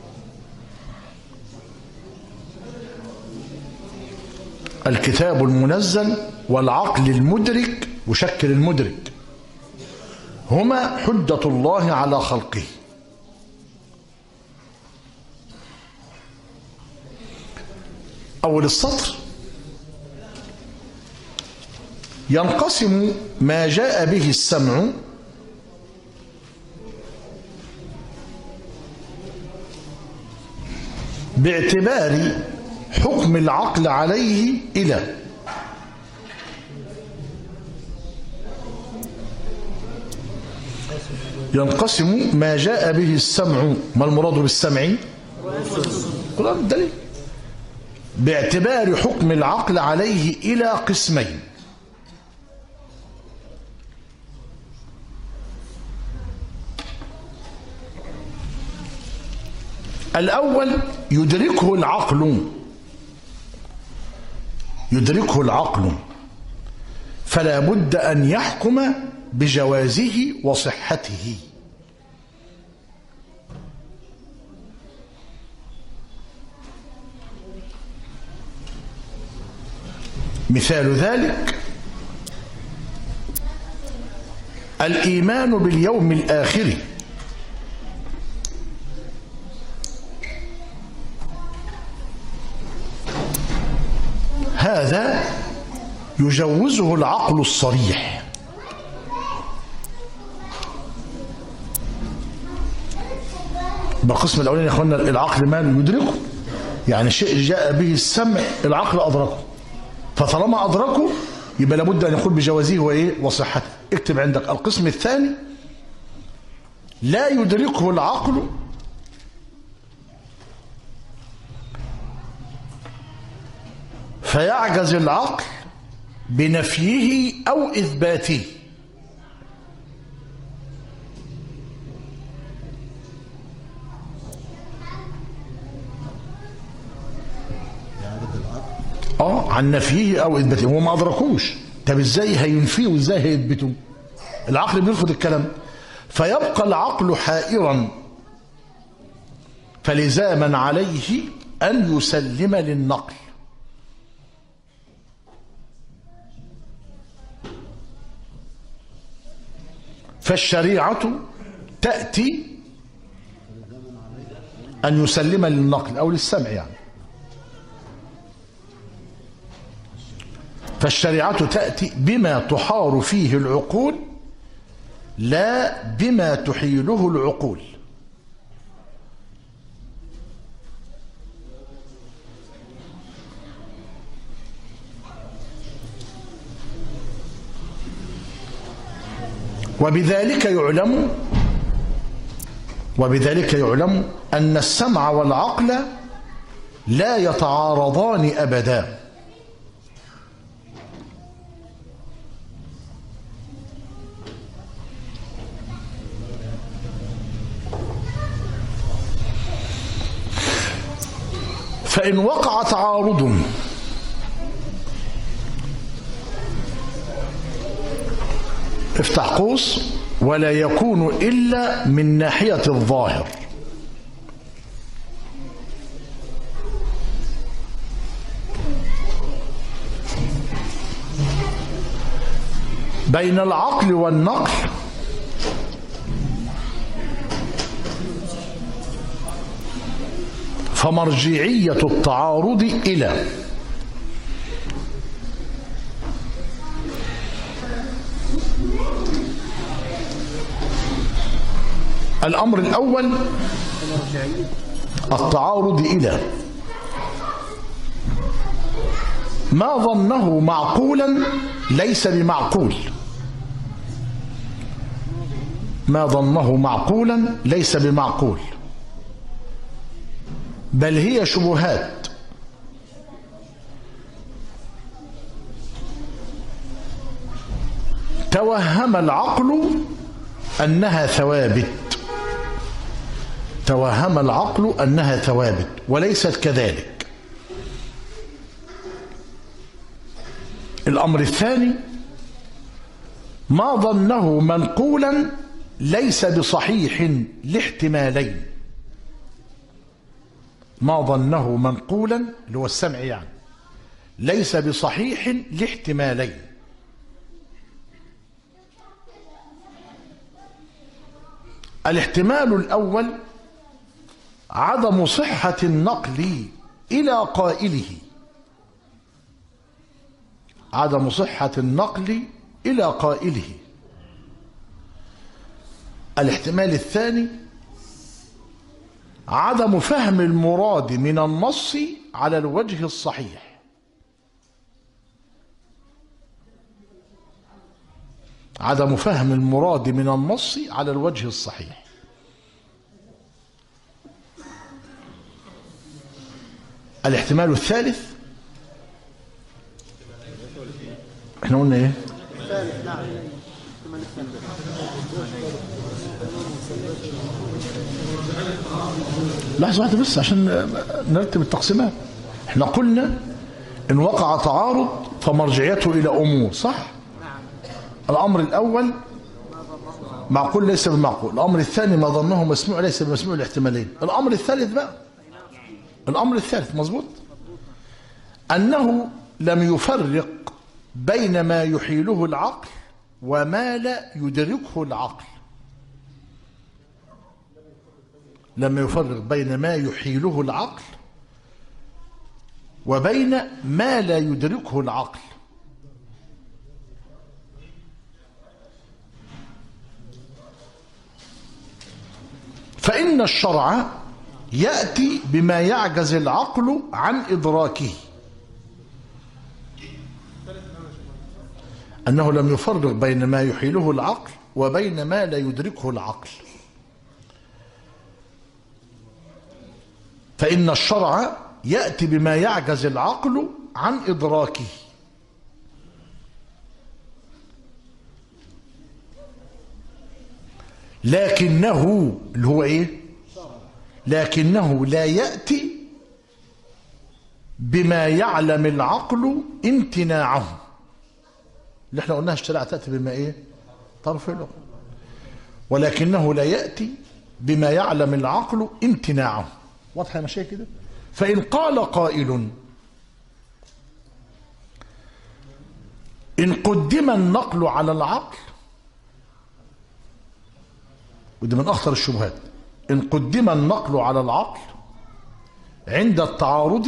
الكتاب المنزل والعقل المدرك وشكل المدرك هما حجة الله على خلقه. أول السطر: ينقسم ما جاء به السمع باعتبار حكم العقل عليه إلى ينقسم ما جاء به السمع. ما المراد بالسمع؟ قرآن الدليل. باعتبار حكم العقل عليه إلى قسمين: الأول يدركه العقل يدركه العقل فلا بد أن يحكم بجوازه وصحته. مثال ذلك الإيمان باليوم الآخر. هذا يجوزه العقل الصريح، بالقسم الأولاني يا اخوانا العقل ما يدركه، يعني شيء جاء به السمع العقل أدركه، فطالما أدركه يبقى لابد أن يقول بجوازه وإيه وصحته. اكتب عندك القسم الثاني: لا يدركه العقل فيعجز العقل بنفيه أو إثباته. اه عن نفيه أو إثباته، هو ما أدركوش. طب إزاي هينفيه وإزاي هيثبته؟ العقل بيرفض الكلام، فيبقى العقل حائرا، فلزاما عليه أن يسلم للنقل. فالشريعة تأتي أن يسلم للنقل أو للسمع يعني. فالشريعة تأتي بما تحار فيه العقول لا بما تحيله العقول. وبذلك يعلم وبذلك يعلم أن السمع والعقل لا يتعارضان أبدا. فإن وقع تعارض افتح قوس ولا يكون إلا من ناحية الظاهر، بين العقل والنقل فمرجعية التعارض إلى الأمر الأول التعارض إلى ما ظنه معقولا ليس بمعقول، ما ظنه معقولا ليس بمعقول، بل هي شبهات توهم العقل أنها ثوابت، توهم العقل أنها ثوابت وليست كذلك. الأمر الثاني ما ظنه منقولا ليس بصحيح لاحتمالين، ما ظنه منقولا اللي هو السمع يعني ليس بصحيح لاحتمالين. الاحتمال الأول عدم صحة النقل إلى قائله، عدم صحة النقل إلى قائله. الاحتمال الثاني عدم فهم المراد من النص على الوجه الصحيح، عدم فهم المراد من النص على الوجه الصحيح. الاحتمال الثالث احنا قلنا ايه؟ الثالث نعم. لحظة واحدة بس عشان نرتب التقسيمات. احنا قلنا ان وقع تعارض فمرجعيته الى امور، صح؟ الامر الاول معقول ليس بمعقول، الامر الثاني ما ظنه مسموع ليس بمسموع الاحتمالين، الامر الثالث بقى الامر الثالث مظبوط انه لم يفرق بين ما يحيله العقل وما لا يدركه العقل، لم يفرق بين ما يحيله العقل وبين ما لا يدركه العقل. فإن الشرع يأتي بما يعجز العقل عن إدراكه، أنه لم يفرق بين ما يحيله العقل وبين ما لا يدركه العقل. فإن الشرع يأتي بما يعجز العقل عن إدراكه، لكنه اللي هو إيه؟ لكنه لا يأتي بما يعلم العقل امتناعه، اللي احنا قلناها الشريعة تأتي بما إيه؟ طرف العقل، ولكنه لا يأتي بما يعلم العقل امتناعه. واضحة يا مشايخ كده؟ فإن قال قائل إن قدم النقل على العقل ودي من أخطر الشبهات، إن قدم النقل على العقل عند التعارض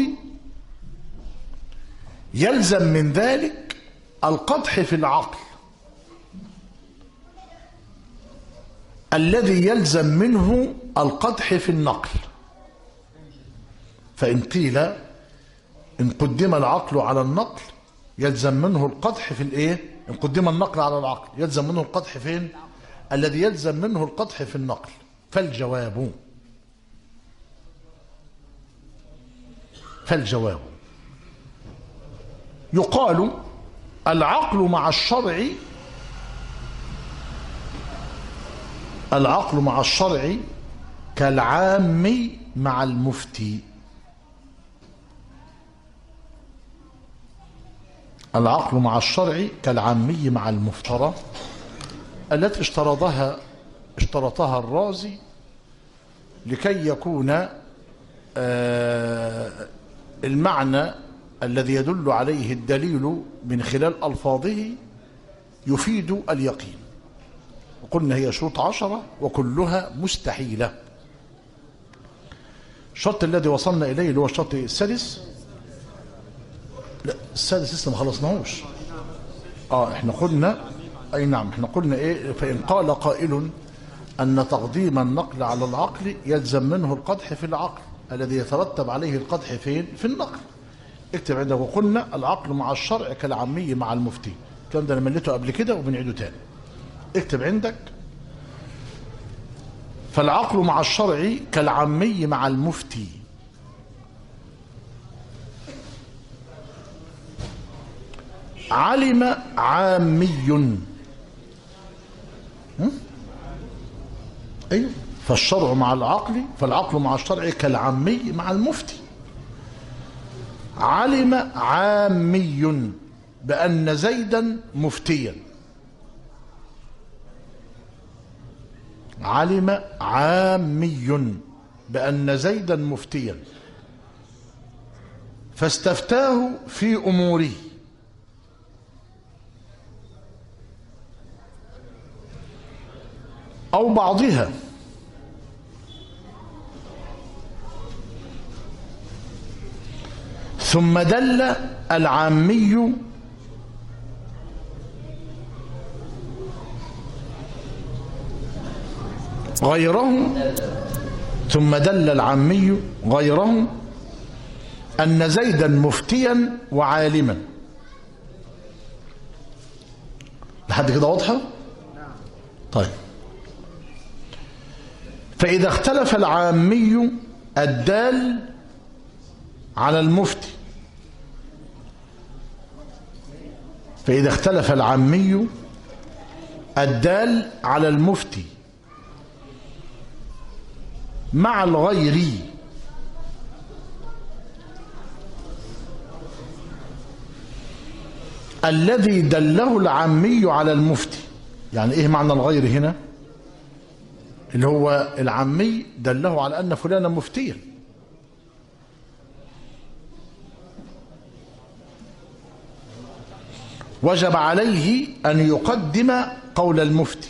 يلزم من ذلك القدح في العقل الذي يلزم منه القدح في النقل. فإن قيل إن قدم العقل على النقل يلزم منه القدح في الإيه؟ إن قدم النقل على العقل يلزم منه القدح فين؟ الذي يلزم منه القدح في النقل. فالجواب فالجواب يقال العقل مع الشرع العقل مع الشرع كالعام مع المفتي. العقل مع الشرع كالعامي مع المفترى التي اشترطها اشترطها الرازي لكي يكون المعنى الذي يدل عليه الدليل من خلال ألفاظه يفيد اليقين. وقلنا هي شروط عشرة وكلها مستحيلة. الشرط الذي وصلنا إليه اللي هو الشرط السادس، لا السادس لسه ما خلصناهوش. اه احنا قلنا اي نعم احنا قلنا ايه؟ فإن قال قائل أن تقديم النقل على العقل يلزم منه القدح في العقل الذي يترتب عليه القدح فين؟ في النقل. اكتب عندك. وقلنا العقل مع الشرع كالعامي مع المفتي. الكلام ده انا مليته قبل كده وبنعيده تاني. اكتب عندك فالعقل مع الشرع كالعامي مع المفتي. علم عامي. ايوه فالشرع مع العقل فالعقل مع الشرع كالعامي مع المفتي. علم عامي بأن زيدا مفتيا. علم عامي بأن زيدا مفتيا فاستفتاه في أموره. أو بعضها ثم دل العامي غيره ثم دل العامي غيره أن زيدا مفتيا وعالما. لحد كده واضحة؟ طيب فإذا اختلف العامي الدال على المفتي فإذا اختلف العامي الدال على المفتي مع الغير الذي دله العامي على المفتي. يعني ايه معنى الغير هنا؟ اللي هو العامي دله على أن فلانا مفتيا. وجب عليه أن يقدم قول المفتي.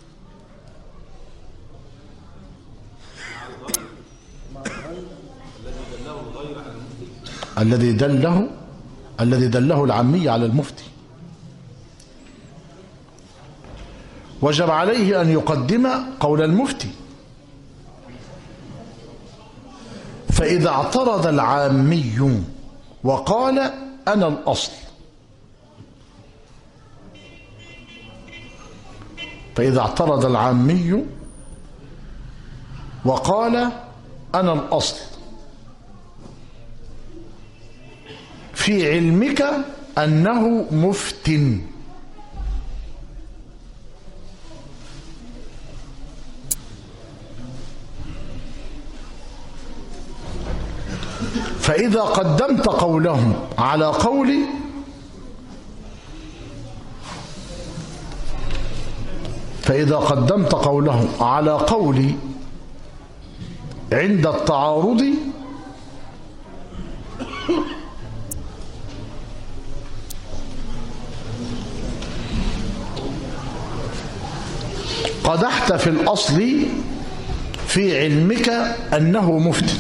الذي دله الذي دله العامي على المفتي وجب عليه أن يقدم قول المفتي. فإذا اعترض العامي وقال أنا الأصل فإذا اعترض العامي وقال أنا الأصل في علمك أنه مفتن فإذا قدمت قوله على قولي فإذا قدمت قوله على قولي عند التعارض قدحت في الأصل في علمك أنه مفتن.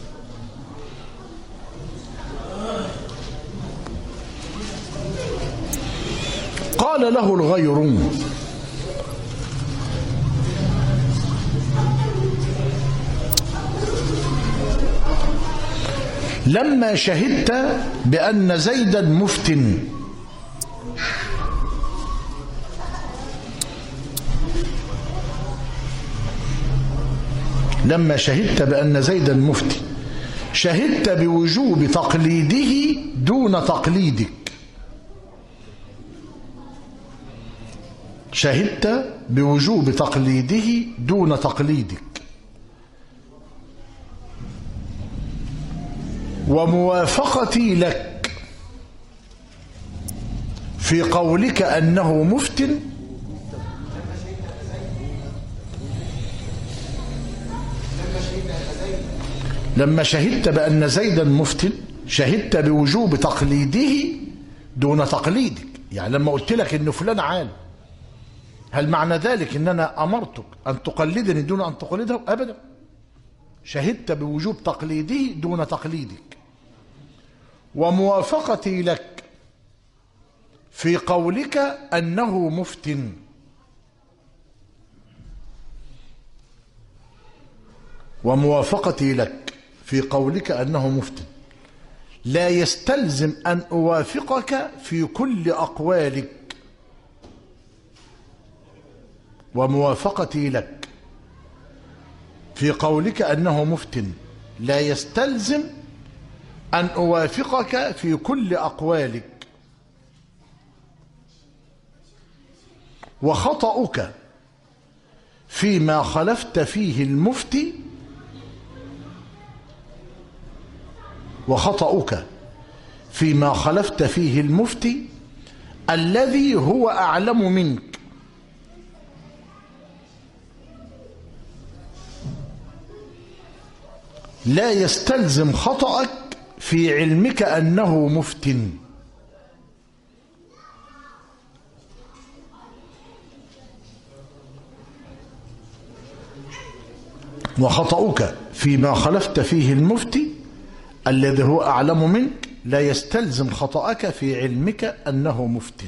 قال له الغير: لما شهدت بأن زيدا مفتن لما شهدت بأن زيدا مفتي شهدت بوجوب تقليده دون تقليدك. شهدت بوجوب تقليده دون تقليدك وموافقتي لك في قولك أنه مفتن لما شهدت بأن زيدا مفتن شهدت بوجوب تقليده دون تقليدك. يعني لما قلت لك أن فلان عالم، هل معنى ذلك أن أنا أمرتك أن تقلدني دون أن تقلده؟ أبدا. شهدت بوجوب تقليده دون تقليدك وموافقتي لك في قولك أنه مفتن. وموافقتي لك في قولك أنه مفتن لا يستلزم أن أوافقك في كل أقوالك. وموافقتي لك في قولك أنه مفتن لا يستلزم أن أوافقك في كل أقوالك. وخطأك فيما خلفت فيه المفتي وخطأك فيما خلفت فيه المفتي الذي هو أعلم منك لا يستلزم خطأك في علمك أنه مفتن. وخطأك فيما خلفت فيه المفتي الذي هو أعلم منك لا يستلزم خطأك في علمك أنه مفتن.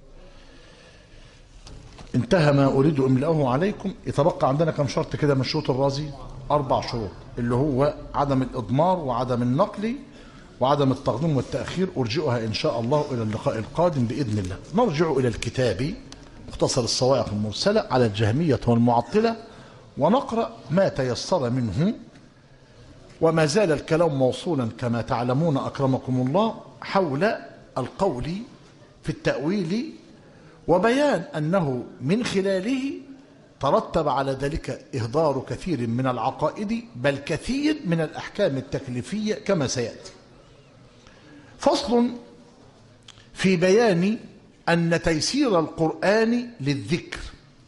انتهى ما أريد أملأه عليكم. يتبقى عندنا كم شرط كده من شروط الرازي؟ أربع شروط، اللي هو عدم الإضمار وعدم النقل وعدم التقديم والتأخير. أرجئها إن شاء الله إلى اللقاء القادم بإذن الله. نرجع إلى الكتاب مختصر الصواعق المرسلة على الجهمية والمعطلة ونقرأ ما تيسر منه. وما زال الكلام موصولا كما تعلمون أكرمكم الله حول القول في التأويل وبيان أنه من خلاله ترتب على ذلك إهدار كثير من العقائد بل كثير من الأحكام التكليفية كما سيأتي. فصل في بيان أن تيسير القرآن للذكر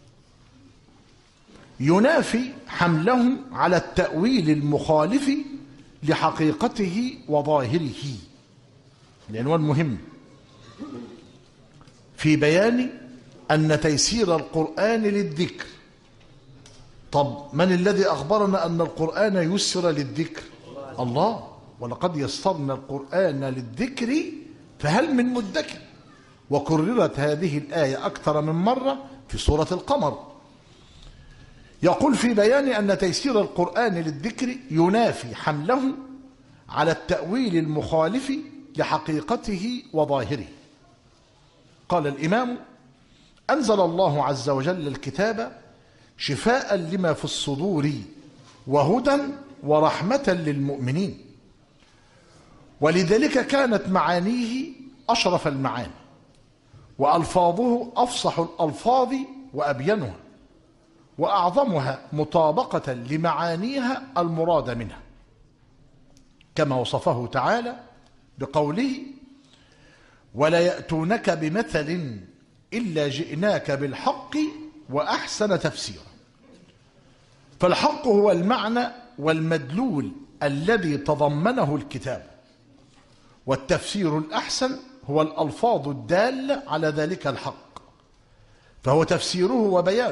ينافي حمله على التأويل المخالف لحقيقته وظاهره. العنوان مهم. في بيان أن تيسير القرآن للذكر. طب من الذي أخبرنا أن القرآن يسر للذكر؟ الله. ولقد يسرنا القرآن للذكر فهل من مدكر. وكررت هذه الآية أكثر من مرة في سورة القمر. يقول في بيان أن تيسير القرآن للذكر ينافي حمله على التأويل المخالف لحقيقته وظاهره. قال الإمام: أنزل الله عز وجل الكتاب شفاء لما في الصدور وهدى ورحمة للمؤمنين، ولذلك كانت معانيه أشرف المعاني وألفاظه أفصح الألفاظ وأبينها وأعظمها مطابقة لمعانيها المراد منها، كما وصفه تعالى بقوله: ولا يأتونك بمثل إلا جئناك بالحق وأحسن تفسيرا. فالحق هو المعنى والمدلول الذي تضمنه الكتاب، والتفسير الأحسن هو الألفاظ الدالة على ذلك الحق، فهو تفسيره وبيانه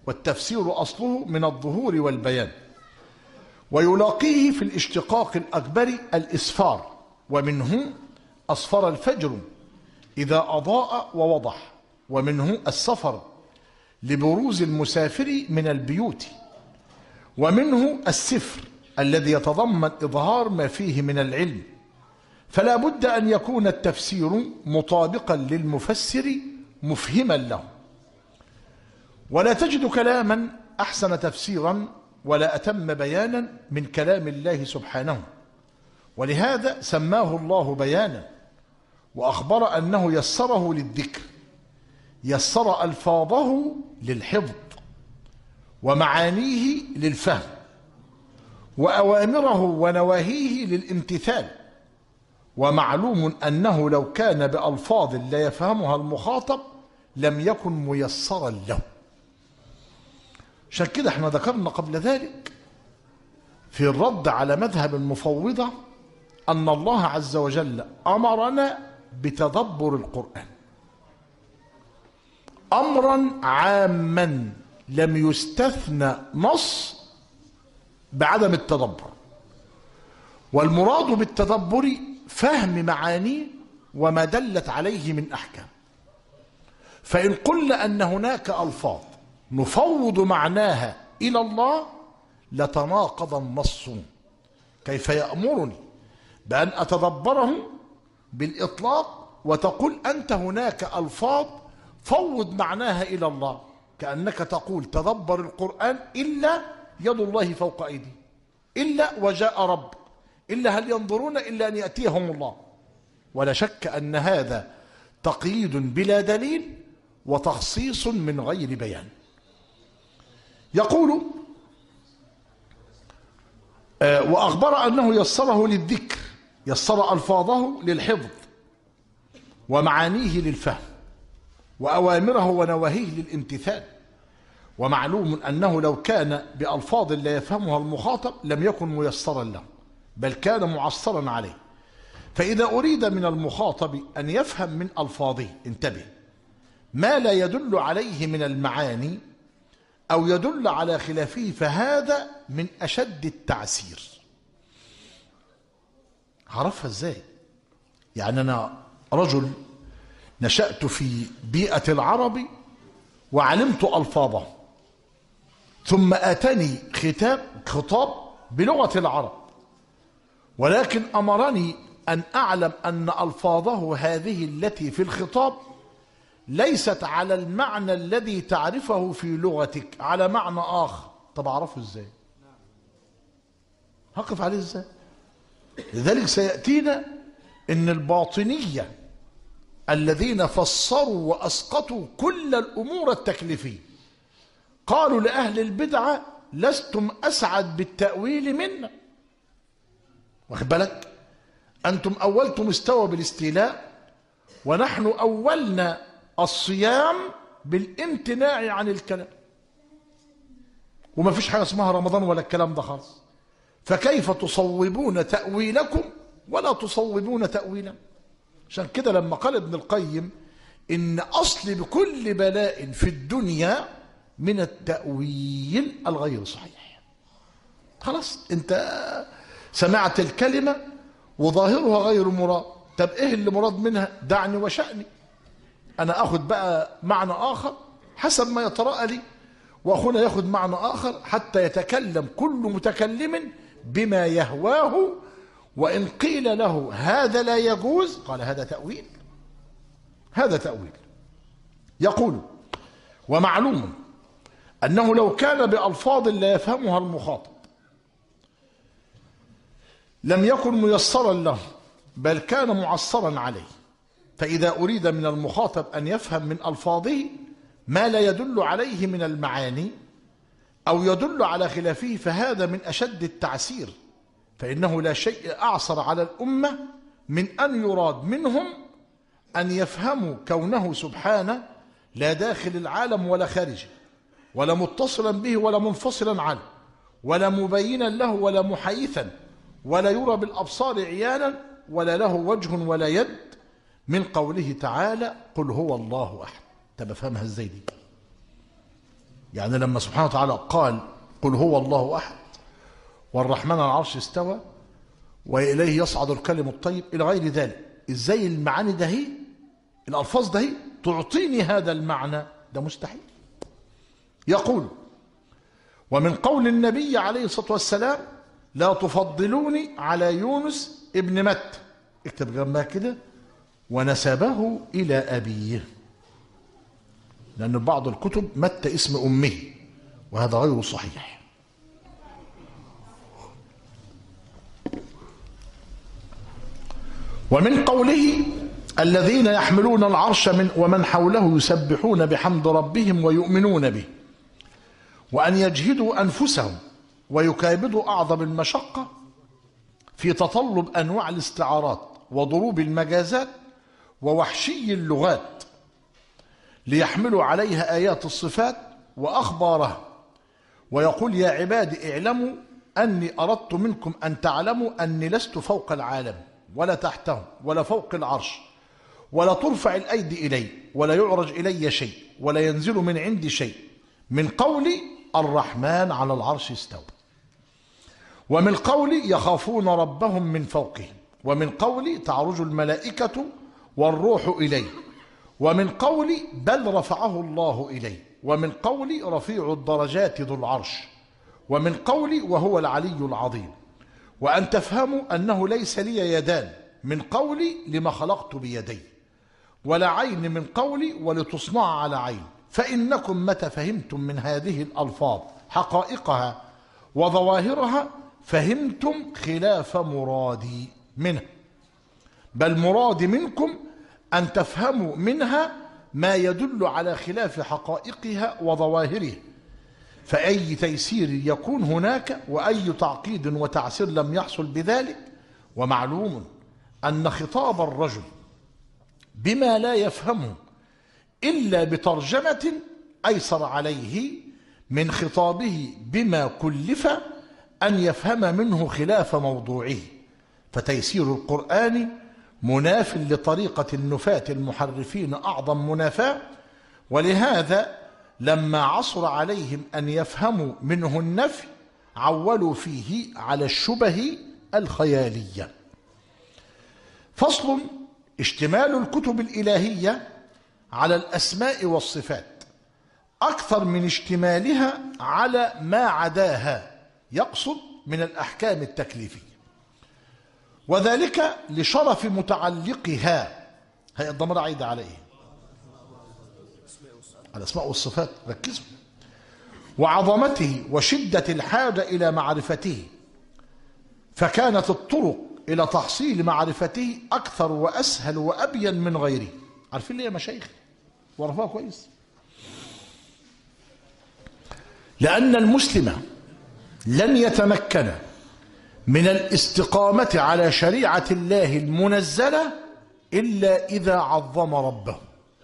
والتفسير أصله من الظهور والبيان، ويلاقيه في الاشتقاق الأكبر الإسفار، ومنه أصفر الفجر إذا أضاء ووضح، ومنه السفر لبروز المسافر من البيوت، ومنه السفر الذي يتضمن إظهار ما فيه من العلم، فلا بد أن يكون التفسير مطابقا للمفسر مفهما له. ولا تجد كلاما أحسن تفسيرا ولا أتم بيانا من كلام الله سبحانه، ولهذا سماه الله بيانا، وأخبر أنه يسره للذكر، يسر ألفاظه للحفظ، ومعانيه للفهم، وأوامره ونواهيه للامتثال. ومعلوم أنه لو كان بألفاظ لا يفهمها المخاطب لم يكن ميسرا له. عشان كده احنا ذكرنا قبل ذلك في الرد على مذهب المفوضة أن الله عز وجل أمرنا بتدبر القرآن أمرا عاما، لم يستثنى نص بعدم التدبر. والمراد بالتدبر فهم معانيه وما دلت عليه من أحكام. فإن قلنا أن هناك ألفاظ نفوض معناها إلى الله لتناقض النص. كيف يأمرني بأن أتدبره بالإطلاق وتقول أنت هناك ألفاظ فوض معناها إلى الله، كأنك تقول تدبر القرآن إلا يد الله فوق أيدي، إلا وجاء رب، إلا هل ينظرون إلا أن يأتيهم الله. ولا شك أن هذا تقييد بلا دليل وتخصيص من غير بيان. يقول آه وأخبر أنه يسره للذكر، يسر ألفاظه للحفظ، ومعانيه للفهم، وأوامره ونواهيه للامتثال. ومعلوم أنه لو كان بألفاظ لا يفهمها المخاطب لم يكن ميسرا له، بل كان معسرا عليه. فإذا أريد من المخاطب أن يفهم من ألفاظه، انتبه، ما لا يدل عليه من المعاني أو يدل على خلافه فهذا من أشد التعسير. عرفها إزاي؟ يعني أنا رجل نشأت في بيئة العرب وعلمت ألفاظه، ثم أتاني خطاب خطاب بلغة العرب، ولكن أمرني أن أعلم أن ألفاظه هذه التي في الخطاب ليست على المعنى الذي تعرفه في لغتك، على معنى آخر. طب أعرفه إزاي؟ هقف عليه إزاي؟ لذلك سيأتينا إن الباطنية الذين فسروا وأسقطوا كل الأمور التكليفية قالوا لأهل البدعة لستم أسعد بالتأويل منا. واخد بالك؟ أنتم أولتم استوى بالاستيلاء، ونحن أولنا الصيام بالامتناع عن الكلام، وما فيش حاجة اسمها رمضان ولا الكلام ده خالص. فكيف تصوبون تأويلكم ولا تصوبون تأويلا؟ عشان كده لما قال ابن القيم إن أصل بكل بلاء في الدنيا من التأويل الغير صحيح. خلاص انت سمعت الكلمة وظاهرها غير مراد، طب ايه اللي مراد منها؟ دعني وشأني، انا اخذ بقى معنى اخر حسب ما يتراءى لي، واخونا ياخذ معنى اخر، حتى يتكلم كل متكلم بما يهواه. وان قيل له هذا لا يجوز قال هذا تأويل، هذا تأويل. يقول ومعلوم أنه لو كان بألفاظ لا يفهمها المخاطب لم يكن ميسرا له، بل كان معسرا عليه. فإذا أريد من المخاطب أن يفهم من ألفاظه ما لا يدل عليه من المعاني أو يدل على خلافه فهذا من أشد التعسير، فإنه لا شيء أعسر على الأمة من أن يراد منهم أن يفهموا كونه سبحانه لا داخل العالم ولا خارجه، ولا متصلا به ولا منفصلا عنه، ولا مبينا له ولا محيثا، ولا يرى بالأبصار عيانا، ولا له وجه ولا يد، من قوله تعالى قل هو الله أحد. طب أفهمها إزاي دي؟ يعني لما سبحانه وتعالى قال قل هو الله أحد والرحمن على العرش استوى وإليه يصعد الكلم الطيب إلى غير ذلك، إزاي المعاني ده هي الألفاظ ده هي تعطيني هذا المعنى؟ ده مستحيل. يقول ومن قول النبي عليه الصلاة والسلام لا تفضلوني على يونس ابن متى، اكتب جنبها كده، ونسبه إلى أبيه، لأن بعض الكتب متى اسم أمه وهذا غير صحيح. ومن قوله الذين يحملون العرش من ومن حوله يسبحون بحمد ربهم ويؤمنون به، وأن يجهدوا أنفسهم ويكابدوا أعظم المشقة في تطلب أنواع الاستعارات وضروب المجازات ووحشي اللغات ليحملوا عليها آيات الصفات وأخبارها. ويقول يا عبادي اعلموا أني أردت منكم أن تعلموا أني لست فوق العالم ولا تحته ولا فوق العرش، ولا ترفع الأيدي إلي ولا يعرج إلي شيء ولا ينزل من عندي شيء، من قولي الرحمن على العرش استوى، ومن قولي يخافون ربهم من فوقهم، ومن قولي تعرج الملائكة والروح إليه، ومن قولي بل رفعه الله إليه، ومن قولي رفيع الدرجات ذو العرش، ومن قولي وهو العلي العظيم. وأن تفهموا أنه ليس لي يدان من قولي لما خلقت بيدي، ولا عين من قولي ولتصنع على عين، فإنكم متى فهمتم من هذه الألفاظ حقائقها وظواهرها فهمتم خلاف مرادي منها، بل مرادي منكم أن تفهموا منها ما يدل على خلاف حقائقها وظواهرها، فأي تيسير يكون هناك وأي تعقيد وتعسير لم يحصل بذلك. ومعلوم أن خطاب الرجل بما لا يفهمه إلا بترجمة أيسر عليه من خطابه بما كلف أن يفهم منه خلاف موضوعه، فتيسير القرآن مناف لطريقة النفاة المحرفين أعظم منافاة. ولهذا لما عصر عليهم أن يفهموا منه النفي عولوا فيه على الشبه الخيالية. فصل: اشتمال الكتب الإلهية على الأسماء والصفات أكثر من اشتمالها على ما عداها، يقصد من الأحكام التكليفية، وذلك لشرف متعلقها. هي الضمير عايدة على إيه؟ الأسماء والصفات، ركزوا. وعظمته وشدة الحاجة إلى معرفته، فكانت الطرق إلى تحصيل معرفته أكثر وأسهل وأبين من غيره. عارفين ليه يا مشايخ؟ وعرفوها كويس. لأن المسلم لن يتمكن من الاستقامة على شريعة الله المنزلة إلا إذا عظم ربه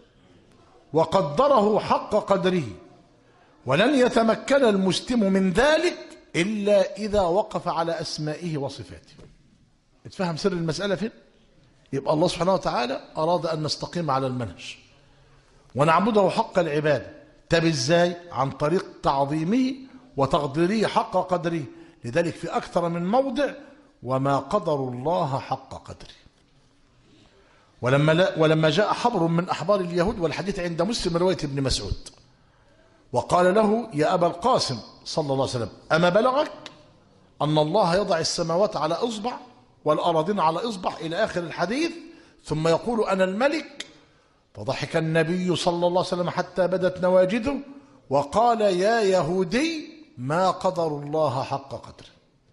وقدره حق قدره، ولن يتمكن المسلم من ذلك إلا إذا وقف على أسمائه وصفاته. اتفهم سر المسألة فين؟ يبقى الله سبحانه وتعالى أراد أن نستقيم على المنهج ونعبده حق العبادة. طب ازاي؟ عن طريق تعظيمه وتقديره حق قدره. لذلك في أكثر من موضع وما قدر الله حق قدره. ولما, لا ولما جاء حبر من أحبار اليهود، والحديث عند مسلم رواية ابن مسعود، وقال له يا أبا القاسم صلى الله عليه وسلم أما بلغك أن الله يضع السماوات على إصبع والأراضين على إصبع إلى آخر الحديث، ثم يقول أنا الملك؟ فضحك النبي صلى الله عليه وسلم حتى بدت نواجذه وقال يا يهودي ما قدر الله حق قدره.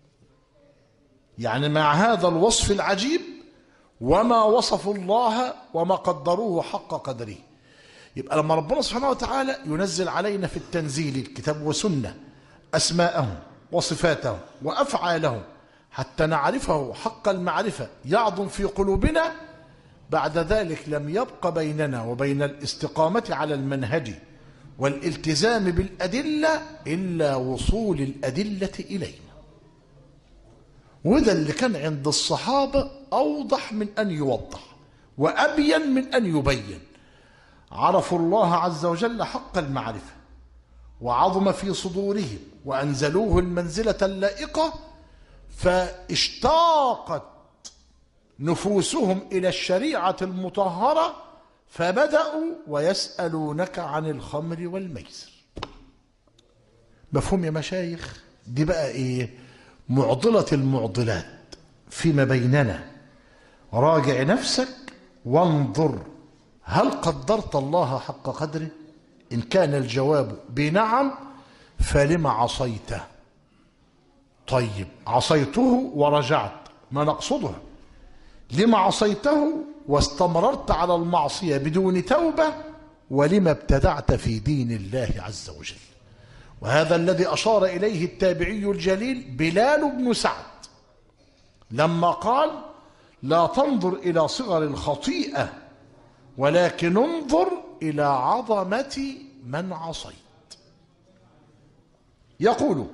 يعني مع هذا الوصف العجيب وما وصفوا الله وما قدروه حق قدره. يبقى لما ربنا سبحانه وتعالى ينزل علينا في التنزيل الكتاب وسنة أسماءه وصفاته وأفعاله حتى نعرفه حق المعرفة يعظم في قلوبنا، بعد ذلك لم يبق بيننا وبين الاستقامة على المنهج والالتزام بالأدلة إلا وصول الأدلة إلينا. وده اللي كان عند الصحابة أوضح من أن يوضح وأبين من أن يبين. عرفوا الله عز وجل حق المعرفة وعظم في صدورهم وأنزلوه المنزلة اللائقة، فاشتاقت نفوسهم إلى الشريعة المطهرة، فبدأوا ويسألونك عن الخمر والميسر. مفهوم يا مشايخ؟ دي بقى إيه؟ معضلة المعضلات فيما بيننا. راجع نفسك وانظر، هل قدرت الله حق قدره؟ إن كان الجواب بنعم فلما عصيته؟ طيب عصيته ورجعت، ما نقصدها، لما عصيته واستمررت على المعصية بدون توبة؟ ولما ابتدعت في دين الله عز وجل؟ وهذا الذي أشار إليه التابعي الجليل بلال بن سعد لما قال: لا تنظر إلى صغر الخطيئة ولكن انظر إلى عظمة من عصيت. يقول: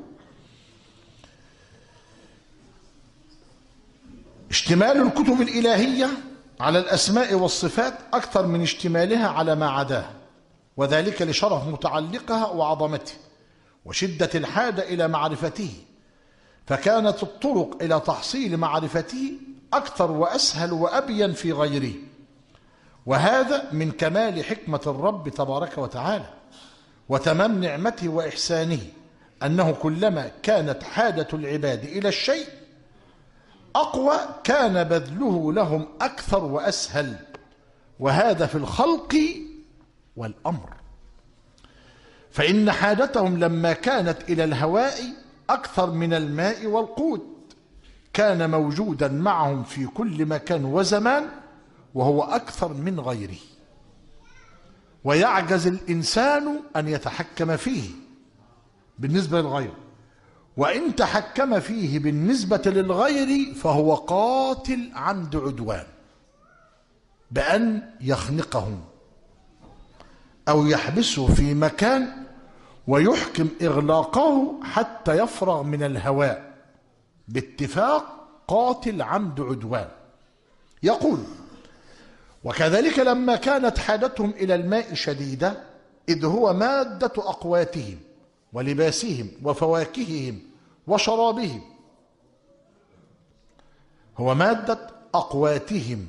اشتمال الكتب الإلهية على الأسماء والصفات أكثر من اشتمالها على ما عداه، وذلك لشرف متعلقها وعظمته وشدة الحاجة إلى معرفته، فكانت الطرق إلى تحصيل معرفته أكثر وأسهل وأبين في غيره. وهذا من كمال حكمة الرب تبارك وتعالى وتمام نعمته وإحسانه، أنه كلما كانت حاجة العباد إلى الشيء أقوى كان بذله لهم أكثر وأسهل، وهذا في الخلق والأمر. فإن حاجتهم لما كانت إلى الهواء أكثر من الماء والقوت كان موجودا معهم في كل مكان وزمان، وهو أكثر من غيره، ويعجز الإنسان أن يتحكم فيه بالنسبة للغير، وإن تحكم فيه بالنسبة للغير فهو قاتل عمد عدوان، بأن يخنقه أو يحبسه في مكان ويحكم إغلاقه حتى يفرغ من الهواء باتفاق، قاتل عمد عدوان. يقول: وكذلك لما كانت حاجتهم إلى الماء شديدة، إذ هو مادة أقواتهم ولباسهم وفواكههم وشرابهم، هو مادة أقواتهم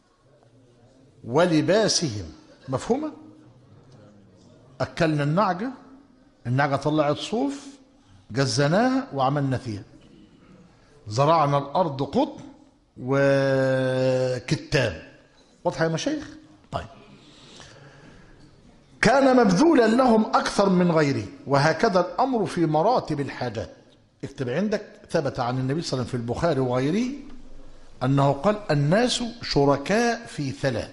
ولباسهم. مفهومة؟ أكلنا النعجة، النعجة طلعت صوف، جزناها وعملنا فيها، زرعنا الأرض قطن وكتان. واضح يا مشايخ؟ طيب، كان مبذولا لهم أكثر من غيره، وهكذا الأمر في مراتب الحاجات. اكتب عندك: ثبت عن النبي صلى الله عليه وسلم في البخاري وغيره أنه قال: الناس شركاء في ثلاث: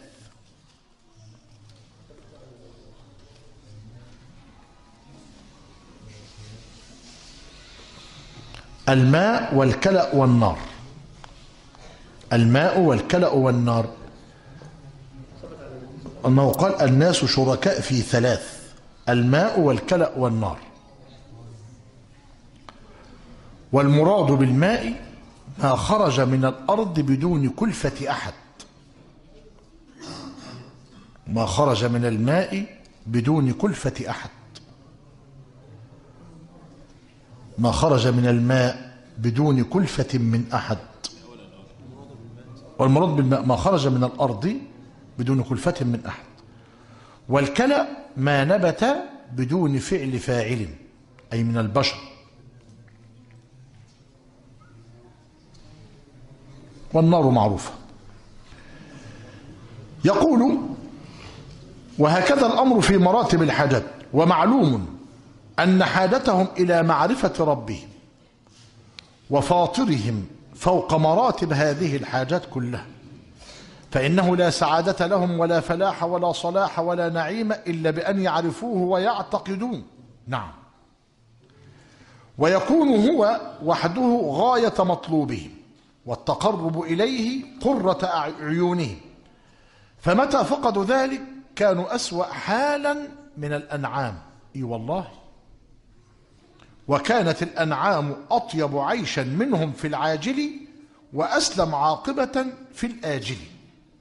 الماء والكلأ والنار. الماء والكلأ والنار، أنه قال: الناس شركاء في ثلاث: الماء والكلأ والنار. والمراد بالماء ما خرج من الأرض بدون كلفة أحد. ما خرج من الماء بدون كلفة أحد. ما خرج من الماء بدون كلفة من أحد. والمراد بالماء ما خرج من الأرض بدون كلفة من أحد. والكلأ ما نبت بدون فعل فاعل، أي من البشر. والنار معروفة. يقول: وهكذا الأمر في مراتب الحاجات، ومعلوم أن حاجتهم إلى معرفة ربهم وفاطرهم فوق مراتب هذه الحاجات كلها، فإنه لا سعادة لهم ولا فلاح ولا صلاح ولا نعيم إلا بأن يعرفوه ويعتقدون. نعم. ويكون هو وحده غاية مطلوبهم والتقرب إليه قرة أعينهم، فمتى فقدوا ذلك كانوا أسوأ حالا من الأنعام. إي والله. وكانت الأنعام أطيب عيشا منهم في العاجل وأسلم عاقبة في الآجل.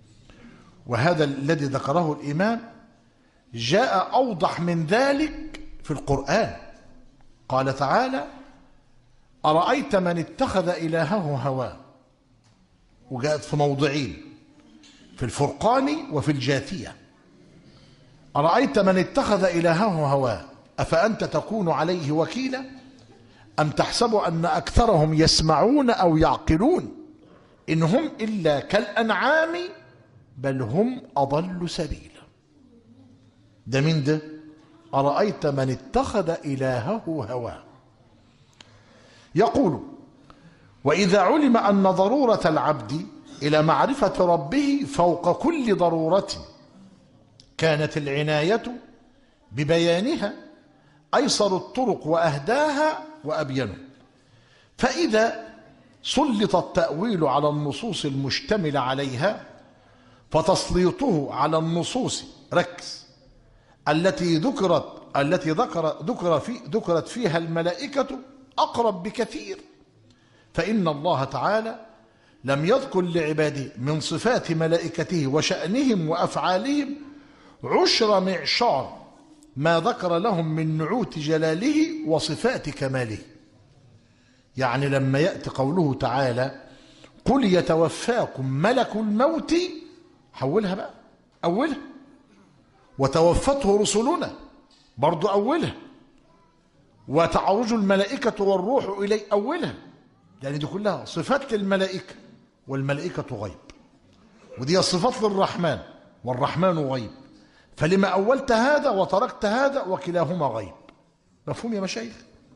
وهذا الذي ذكره الإمام جاء أوضح من ذلك في القرآن. قال تعالى: أرأيت من اتخذ إلهه هواه، وجاءت في موضعين، في الفرقان وفي الجاثية. أرأيت من اتخذ إلهه هواه أفأنت تكون عليه وكيلا أم تحسب أن أكثرهم يسمعون أو يعقلون إن هم إلا كالأنعام بل هم أضل سبيلا. ده مين ده؟ أرأيت من اتخذ إلهه هواه. يقول: وإذا علم أن ضرورة العبد إلى معرفة ربه فوق كل ضرورة كانت العناية ببيانها أيسر الطرق وأهداها وأبينه. فإذا سلط التأويل على النصوص المشتملة عليها فتسليطه على النصوص ركز التي ذكرت التي ذكر ذكر في ذكرت فيها الملائكة أقرب بكثير، فإن الله تعالى لم يذكر لعباده من صفات ملائكته وشأنهم وأفعالهم عشر معشار ما ذكر لهم من نعوت جلاله وصفات كماله. يعني لما يأتي قوله تعالى: قل يتوفاكم ملك الموت، حولها بقى أولها، وتوفته رسلنا برضو أولها، وتعرج الملائكة والروح إليه أولها. يعني دي كلها صفات للملائكة، والملائكة غيب، ودي صفات للرحمن، والرحمن غيب. فلما أولت هذا وتركت هذا وكلاهما غيب؟ مفهوم يا مشايخ؟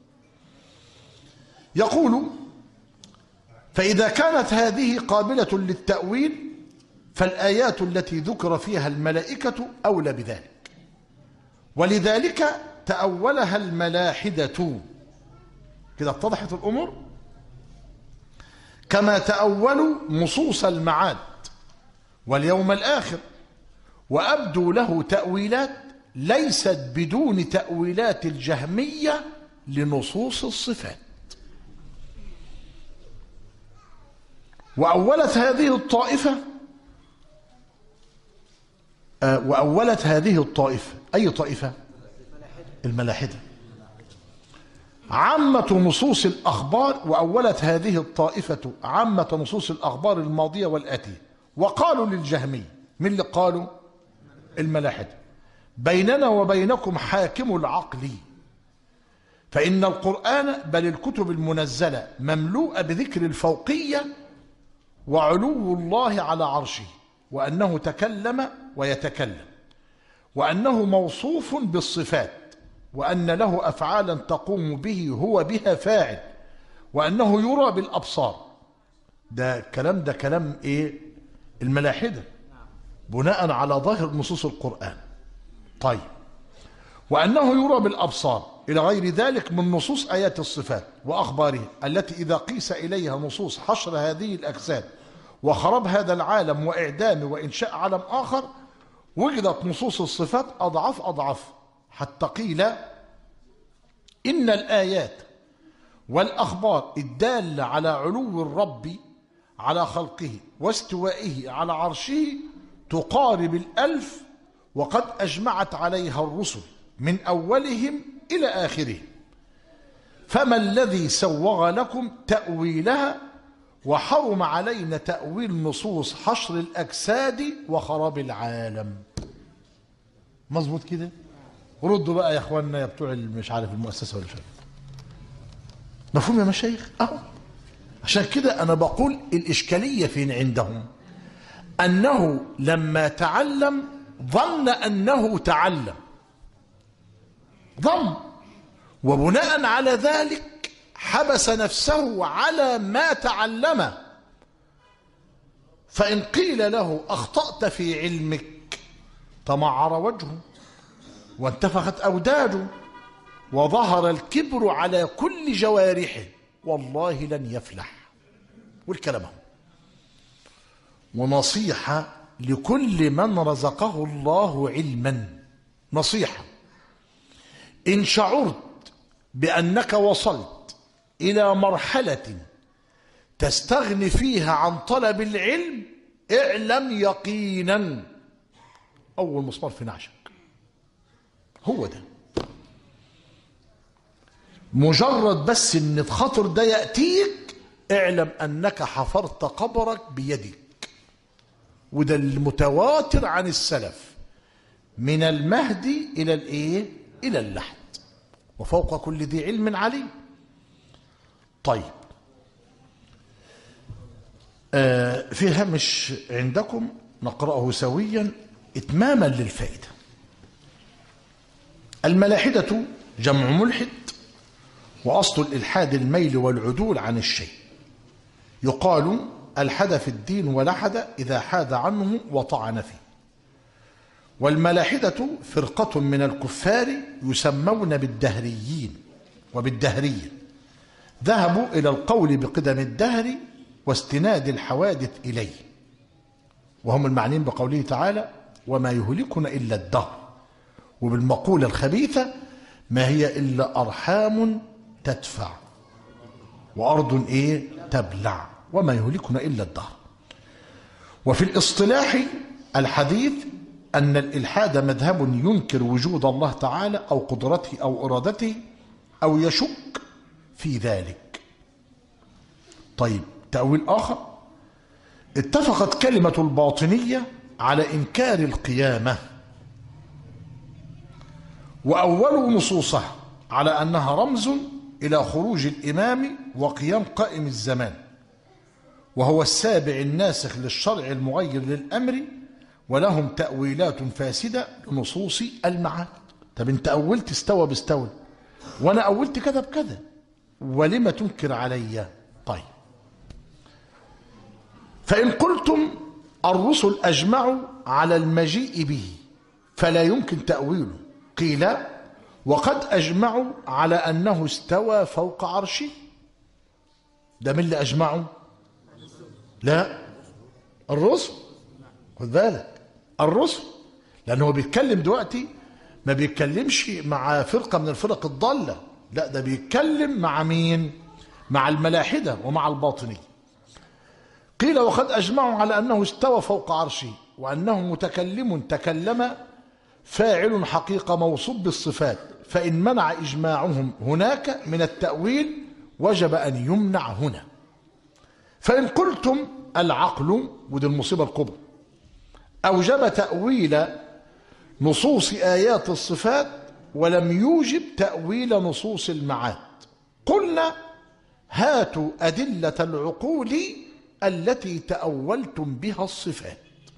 يقول: فإذا كانت هذه قابلة للتأويل فالآيات التي ذكر فيها الملائكة أولى بذلك، ولذلك تأولها الملاحدة. كده اتضحت الأمور؟ كما تأولوا نصوص المعاد واليوم الآخر، وأبدوا له تأويلات ليست بدون تأويلات الجهمية لنصوص الصفات. وأولت هذه الطائفة وأولت هذه الطائفة أي طائفة؟ الملاحدة. عامة نصوص الأخبار، وأولت هذه الطائفة عامة نصوص الأخبار الماضية والآتية، وقالوا للجهمية، من اللي قالوا؟ الملاحدة: بيننا وبينكم حاكم العقل، فإن القرآن بل الكتب المنزلة مملوءة بذكر الفوقية وعلو الله على عرشه، وأنه تكلم ويتكلم، وأنه موصوف بالصفات، وأن له أفعالا تقوم به هو بها فاعل، وأنه يرى بالأبصار. ده كلام ده كلام إيه؟ الملاحدة بناء على ظاهر نصوص القرآن. طيب، وأنه يرى بالأبصار إلى غير ذلك من نصوص آيات الصفات وأخباره التي إذا قيس إليها نصوص حشر هذه الأجساد وخراب هذا العالم وإعدامه وإنشاء عالم آخر وجدت نصوص الصفات أضعاف أضعاف، حتى قيل إن الآيات والأخبار الدالة على علو الرب على خلقه واستوائه على عرشه تقارب الألف، وقد أجمعت عليها الرسل من أولهم إلى آخرهم. فما الذي سوغ لكم تأويلها وحرم علينا تأويل نصوص حشر الأجساد وخراب العالم؟ مظبوط كده؟ ردوا بقى يا اخواننا يا بتوع مش عارف المؤسسه ولا مش عارف. مفهوم يا مشايخ؟ اهو عشان كده انا بقول الاشكاليه فين عندهم؟ انه لما تعلم ظن انه تعلم، ظن، وبناء على ذلك حبس نفسه على ما تعلم. فان قيل له اخطأت في علمك تمعر وجهه وانتفخت أوداده وظهر الكبر على كل جوارحه، والله لن يفلح. والكلام هو. ونصيحة لكل من رزقه الله علما، نصيحة: إن شعرت بأنك وصلت إلى مرحلة تستغني فيها عن طلب العلم اعلم يقينا أول مسمار في نعشك هو ده. مجرد بس ان الخطر ده يأتيك اعلم انك حفرت قبرك بيدك. وده المتواتر عن السلف من المهدي الى الايه؟ الى اللحد، وفوق كل ذي علم عليم. طيب آه في هامش عندكم نقرأه سويا اتماما للفائدة. الملاحدة جمع ملحد، وأصل الإلحاد الميل والعدول عن الشيء. يقال الحد في الدين ولحد إذا حاد عنه وطعن فيه. والملاحدة فرقة من الكفار يسمون بالدهريين وبالدهرية، ذهبوا إلى القول بقدم الدهر واستناد الحوادث إليه، وهم المعنين بقوله تعالى وما يهلكنا إلا الدهر، وبالمقولة الخبيثة ما هي إلا أرحام تدفع وأرض إيه تبلع، وما يهلكنا إلا الدهر. وفي الاصطلاح الحديث أن الإلحاد مذهب ينكر وجود الله تعالى أو قدرته أو إرادته أو يشك في ذلك. طيب تأويل آخر، اتفقت كلمة الباطنية على إنكار القيامة، وأول نصوصها على أنها رمز إلى خروج الإمام وقيام قائم الزمان، وهو السابع الناسخ للشرع المغير للأمر، ولهم تأويلات فاسدة لنصوص المعاد. طب انت أولت استوى باستوى، وأنا أولت كذا بكذا، ولما تنكر علي؟ طيب فإن قلتم الرسل أجمعوا على المجيء به فلا يمكن تأويله، قيل وقد أجمعوا على أنه استوى فوق عرشه. ده من اللي أجمعوا؟ لا، الرسل. خد بالك، الرسل، لأنه بيتكلم دلوقتي ما بيتكلمش مع فرقة من الفرق الضالة، لا ده بيتكلم مع مين؟ مع الملاحدة ومع الباطنية. قيل وقد أجمعوا على أنه استوى فوق عرشه، وأنه متكلم تكلم فاعل حقيقة موصوف بالصفات، فإن منع إجماعهم هناك من التأويل وجب أن يمنع هنا. فإن قلتم العقل، ودي المصيبة الكبرى، أوجب تأويل نصوص آيات الصفات ولم يوجب تأويل نصوص المعاد، قلنا هاتوا أدلة العقول التي تأولتم بها الصفات.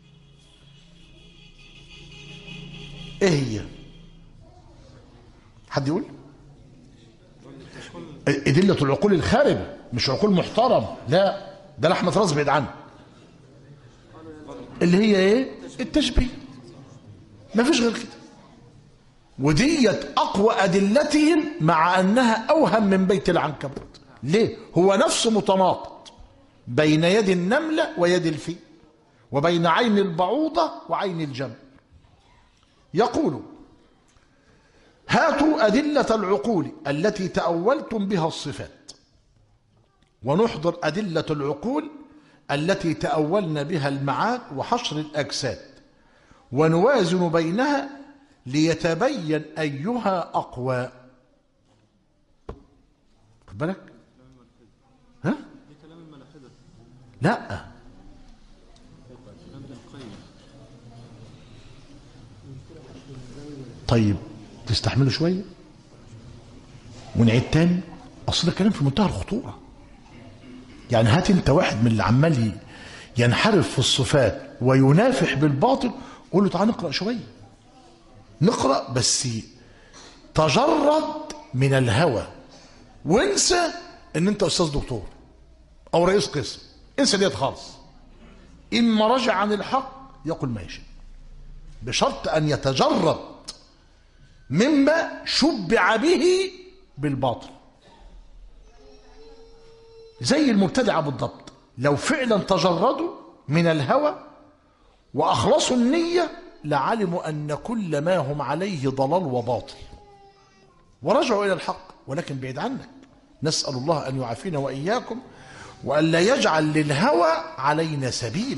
ايه هي؟ حد يقول؟ أدلة العقول الخاربة، مش عقول محترم، لا ده لحمة راس بعيد عنه. اللي هي ايه؟ التشبيه، ما فيش غير كده. وديت أقوى أدلتهم، مع أنها أوهم من بيت العنكبوت. ليه؟ هو نفسه متناقض بين يد النملة ويد الفيل، وبين عين البعوضة وعين الجمل. يقول هاتوا أدلة العقول التي تأولتم بها الصفات، ونحضر أدلة العقول التي تأولنا بها المعاد وحشر الأجساد، ونوازن بينها ليتبين أيها أقوى. خد بالك؟ ها؟ لا، طيب تستحملوا شوية ونعيد تاني. أصل ده كلام في منتهى الخطورة. يعني هات انت واحد من اللي عمال ينحرف في الصفات وينافح بالباطل، قول له تعال نقرأ شوية، نقرأ بس تجرد من الهوى، وانسى ان انت استاذ دكتور او رئيس قسم، انسى ديت خالص. اما رجع عن الحق يقول ما يشاء، بشرط ان يتجرد مما شبع به بالباطل، زي المبتدعة بالضبط. لو فعلا تجردوا من الهوى وأخلصوا النية لعلموا أن كل ما هم عليه ضلال وباطل، ورجعوا إلى الحق، ولكن بعيد عنك. نسأل الله أن يعافينا وإياكم، وأن لا يجعل للهوى علينا سبيل.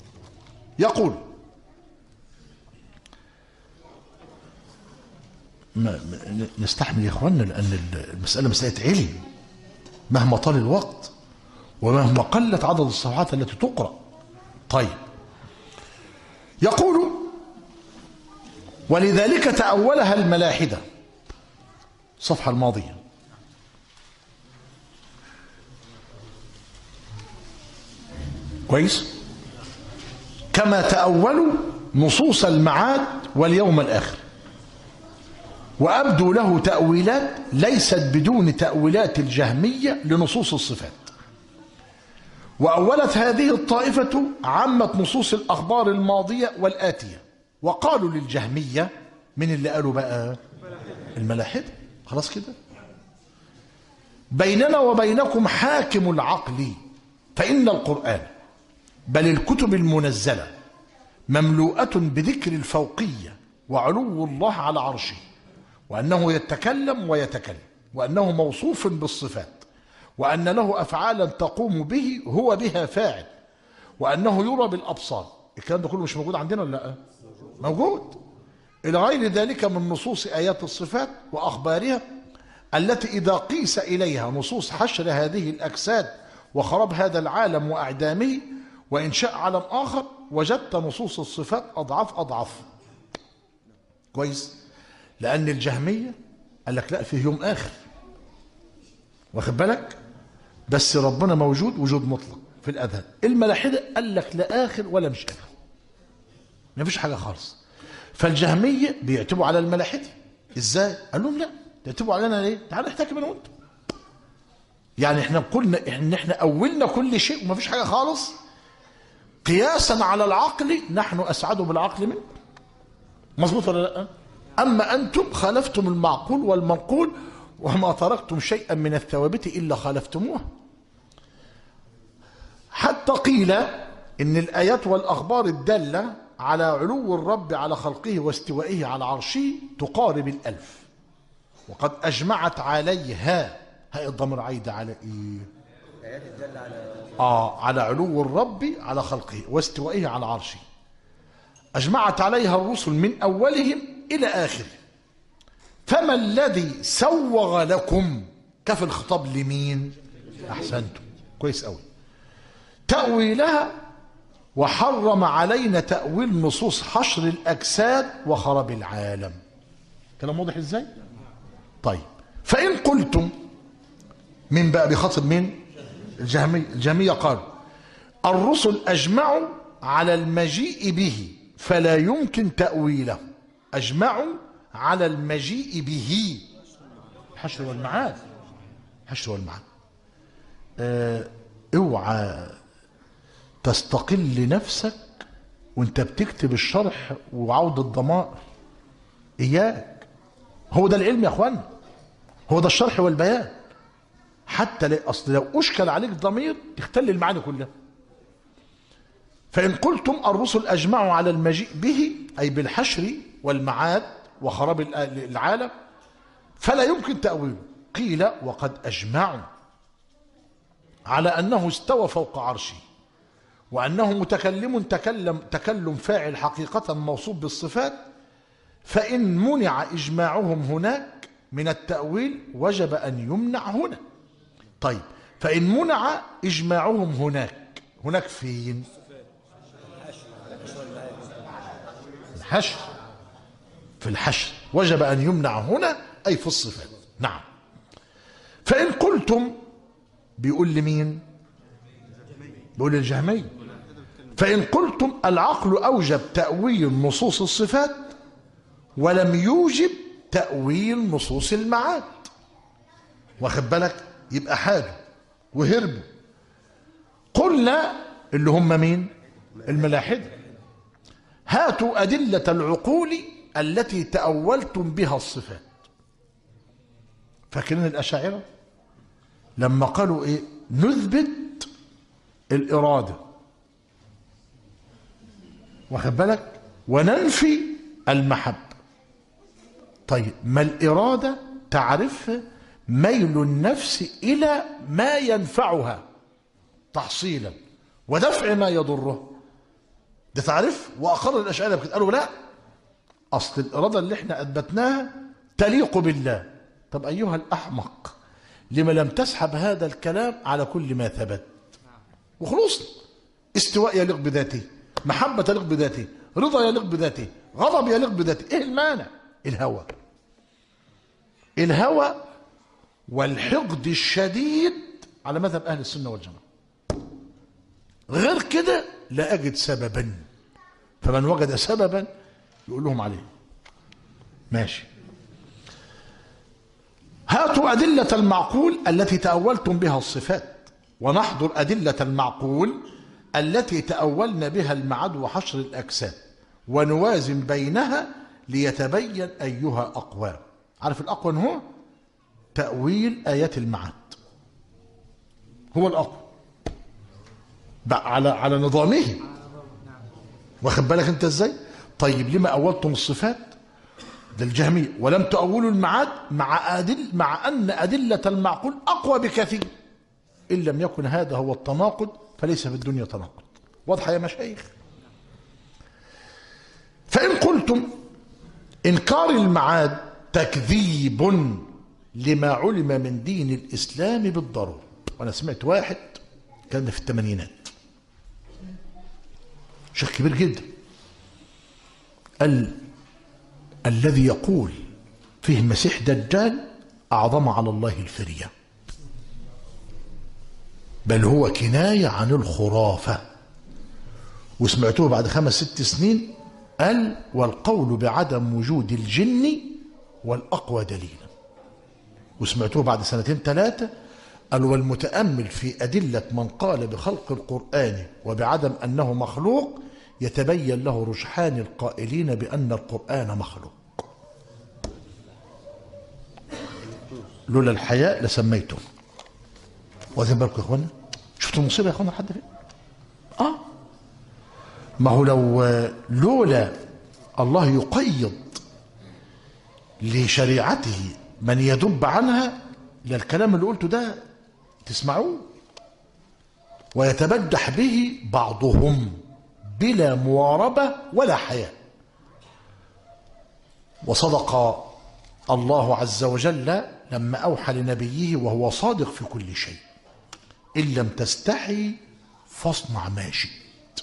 يقول ما نستحمل يا اخواننا، لان المساله مساله علم مهما طال الوقت ومهما قلت عدد الصفحات التي تقرا. طيب، يقول ولذلك تأولها الملاحدة، الصفحة الماضية، كويس، كما تأولوا نصوص المعاد واليوم الآخر، وأبدوا له تأويلات ليست بدون تأويلات الجهمية لنصوص الصفات. وأولت هذه الطائفة عامة نصوص الأخبار الماضية والآتية، وقالوا للجهمية، من اللي قالوا بقى؟ الملاحدة. خلاص كده، بيننا وبينكم حاكم العقل، فإن القرآن بل الكتب المنزلة مملوءة بذكر الفوقية وعلو الله على عرشه، وأنه يتكلم ويتكلم، وأنه موصوف بالصفات، وأن له أفعالا تقوم به هو بها فاعل، وأنه يرى بالأبصار. الكلام ده كله مش موجود عندنا ولا لا؟ موجود. إلى غير ذلك من نصوص آيات الصفات وأخبارها التي إذا قيس إليها نصوص حشر هذه الأجساد وخراب هذا العالم وأعدامه وإنشاء عالم آخر، وجدت نصوص الصفات أضعاف أضعاف. كويس؟ لأن الجهمية قال لك لا، فيه يوم آخر، واخد بالك؟ بس ربنا موجود وجود مطلق في الأذهان. الملاحدة قال لك لا آخر ولا مش آخر، ما فيش حاجة خالص. فالجهمية بيعتبوا على الملاحدة. ازاي؟ قال لهم لا، تعتبوا علينا ليه؟ تعالوا نحتكم انا وانتم. يعني احنا قلنا ان احنا اولنا كل شيء وما فيش حاجة خالص، قياسا على العقل نحن اسعد بالعقل منكم. مظبوط ولا لا؟ اما انتم خالفتم المعقول والمنقول، وما تركتم شيئا من الثوابت الا خالفتموه. حتى قيل ان الايات والاخبار الداله على علو الرب على خلقه واستوائه على عرشه تقارب الألف، وقد أجمعت عليها. هاي الضمير عايدة على إيه؟ الآيات الدالة على آه على علو الرب على خلقه واستوائه على عرشه، أجمعت عليها الرسل من أولهم إلى آخره. فما الذي سوغ لكم؟ كف الخطاب لمين؟ أحسنتم، كويس أوي. تأويلها، وحرم علينا تأويل نصوص حشر الأجساد وخراب العالم. كلام واضح ازاي؟ طيب، فإن قلتم، من بقى بيخاطب مين؟ الجهمية. الجهمية قالوا الرسل أجمعوا على المجيء به فلا يمكن تأويله. أجمعوا على المجيء به، الحشر والمعاد، الحشر والمعاد. اه اوعى تستقل نفسك وانت بتكتب الشرح وعودة الضمائر، اياك. هو ده العلم يا اخوانا، هو ده الشرح والبيان. حتى لي اصل لو اشكل عليك ضمير تختل المعاني كلها. فان قلتم الرسل اجمعوا على المجيء به، اي بالحشر والمعاد وخراب العالم، فلا يمكن تأويله. قيل وقد اجمعوا على انه استوى فوق عرشه، وأنه متكلم تكلم تكلم فاعل حقيقة موصوف بالصفات، فإن منع إجماعهم هناك من التأويل وجب أن يمنع هنا. طيب، فإن منع إجماعهم هناك، هناك فين؟ الحشر، في الحشر وجب أن يمنع هنا، أي في الصفات. نعم. فإن قلتم، بيقول لمين؟ بيقول للجهمية. فإن قلتم العقل أوجب تأويل نصوص الصفات ولم يوجب تأويل نصوص المعاد، واخد بالك؟ يبقى حاجة وهربوا. قلنا اللي هم مين؟ الملاحدة. هاتوا أدلة العقول التي تأولتم بها الصفات. فاكرين الأشاعرة لما قالوا إيه؟ نثبت الإرادة، واخد بالك، وننفي المحبة. طيب، ما الإرادة؟ تعرف ميل النفس إلى ما ينفعها تحصيلا ودفع ما يضره، ده تعرف. وأقر الأشاعرة بكده، قالوا لا، أصل الإرادة اللي احنا أثبتناها تليق بالله. طب أيها الأحمق، لما لم تسحب هذا الكلام على كل ما ثبت وخلص؟ استواء يليق بذاته، محبة يليق بذاته، رضا يليق بذاته، غضب يليق بذاته. ايه المانع؟ الهوى. الهوى والحقد الشديد على مذهب أهل السنة والجماعة. غير كده لا أجد سببا، فمن وجد سببا يقول لهم عليه. ماشي. هاتوا أدلة المعقول التي تأولتم بها الصفات، ونحضر أدلة المعقول التي تأولنا بها المعاد وحشر الأجساد، ونوازن بينها ليتبين أيها أقوى. عارف الأقوى هو تأويل آيات المعاد، هو الأقوى بقى على على نظامه. واخد بالك انت ازاي؟ طيب لما أولتم الصفات ده الجهمية ولم تأولوا المعاد، مع أدل مع أن أدلة المعقول أقوى بكثير؟ إن لم يكن هذا هو التناقض فليس في الدنيا تناقض. واضحة يا مشايخ؟ فإن قلتم إنكار المعاد تكذيب لما علم من دين الإسلام بالضرورة. وأنا سمعت واحد كان في الثمانينات، شيخ كبير جدا، قال الذي يقول فيه المسيح دجال أعظم على الله الفرية، بل هو كناية عن الخرافة. وسمعتوه بعد خمس ست سنين قال والقول بعدم وجود الجن والأقوى دليلا. وسمعتوه بعد سنتين ثلاثة قال والمتأمل في أدلة من قال بخلق القرآن وبعدم أنه مخلوق يتبين له رجحان القائلين بأن القرآن مخلوق. لولا الحياء لسميته. واخدين بالكم يا اخوانا؟ شفتوا المصيبه يا اخوانا لحد فين؟ اه ما هو لو لولا الله يقيض لشريعته من يدب عنها للكلام اللي قلته ده تسمعوه. ويتبجح به بعضهم بلا مواربه ولا حياء. وصدق الله عز وجل لما أوحى لنبيه وهو صادق في كل شيء: إن لم تستحي فاصنع ما شئت.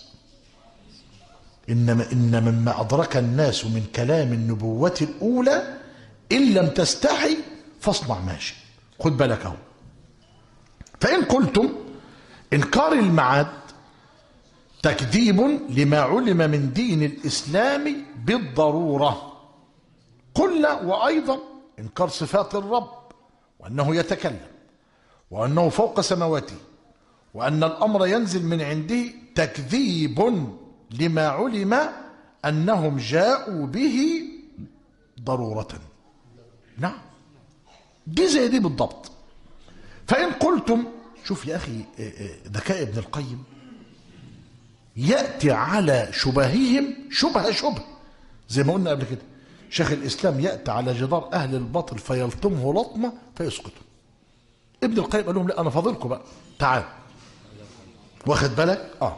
إنما إن مما أدرك الناس من كلام النبوة الأولى إن لم تستحي فاصنع ما شئت. خد بالك اهو. فإن قلتم إنكار المعاد تكذيب لما علم من دين الإسلام بالضرورة، قلنا وأيضا إنكار صفات الرب وأنه يتكلم وأنه فوق سماواته وأن الأمر ينزل من عنده تكذيب لما علم أنهم جاءوا به ضرورة. نعم دي زي دي بالضبط. فإن قلتم، شوف يا أخي ذكاء ابن القيم، يأتي على شبههم شبه شبه زي ما قلنا قبل كده. شيخ الإسلام يأتي على جدار أهل الباطل فيلطمه لطمة فيسقطه. ابن القيم قال لهم لا أنا فاضلكم بقى، تعال. واخد بالك؟ آه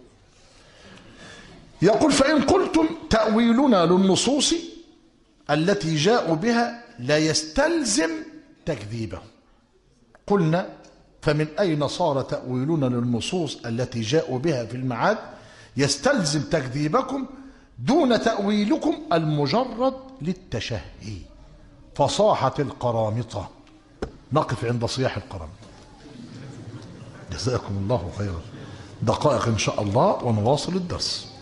يقول فإن قلتم تأويلنا للنصوص التي جاءوا بها لا يستلزم تكذيبهم، قلنا فمن أين صار تأويلنا للنصوص التي جاءوا بها في المعاد يستلزم تكذيبكم دون تأويلكم المجرد للتشهي فصاحة القرامطة. نقف عند صياح القرامطة. جزاكم الله خيرا. دقائق إن شاء الله ونواصل الدرس.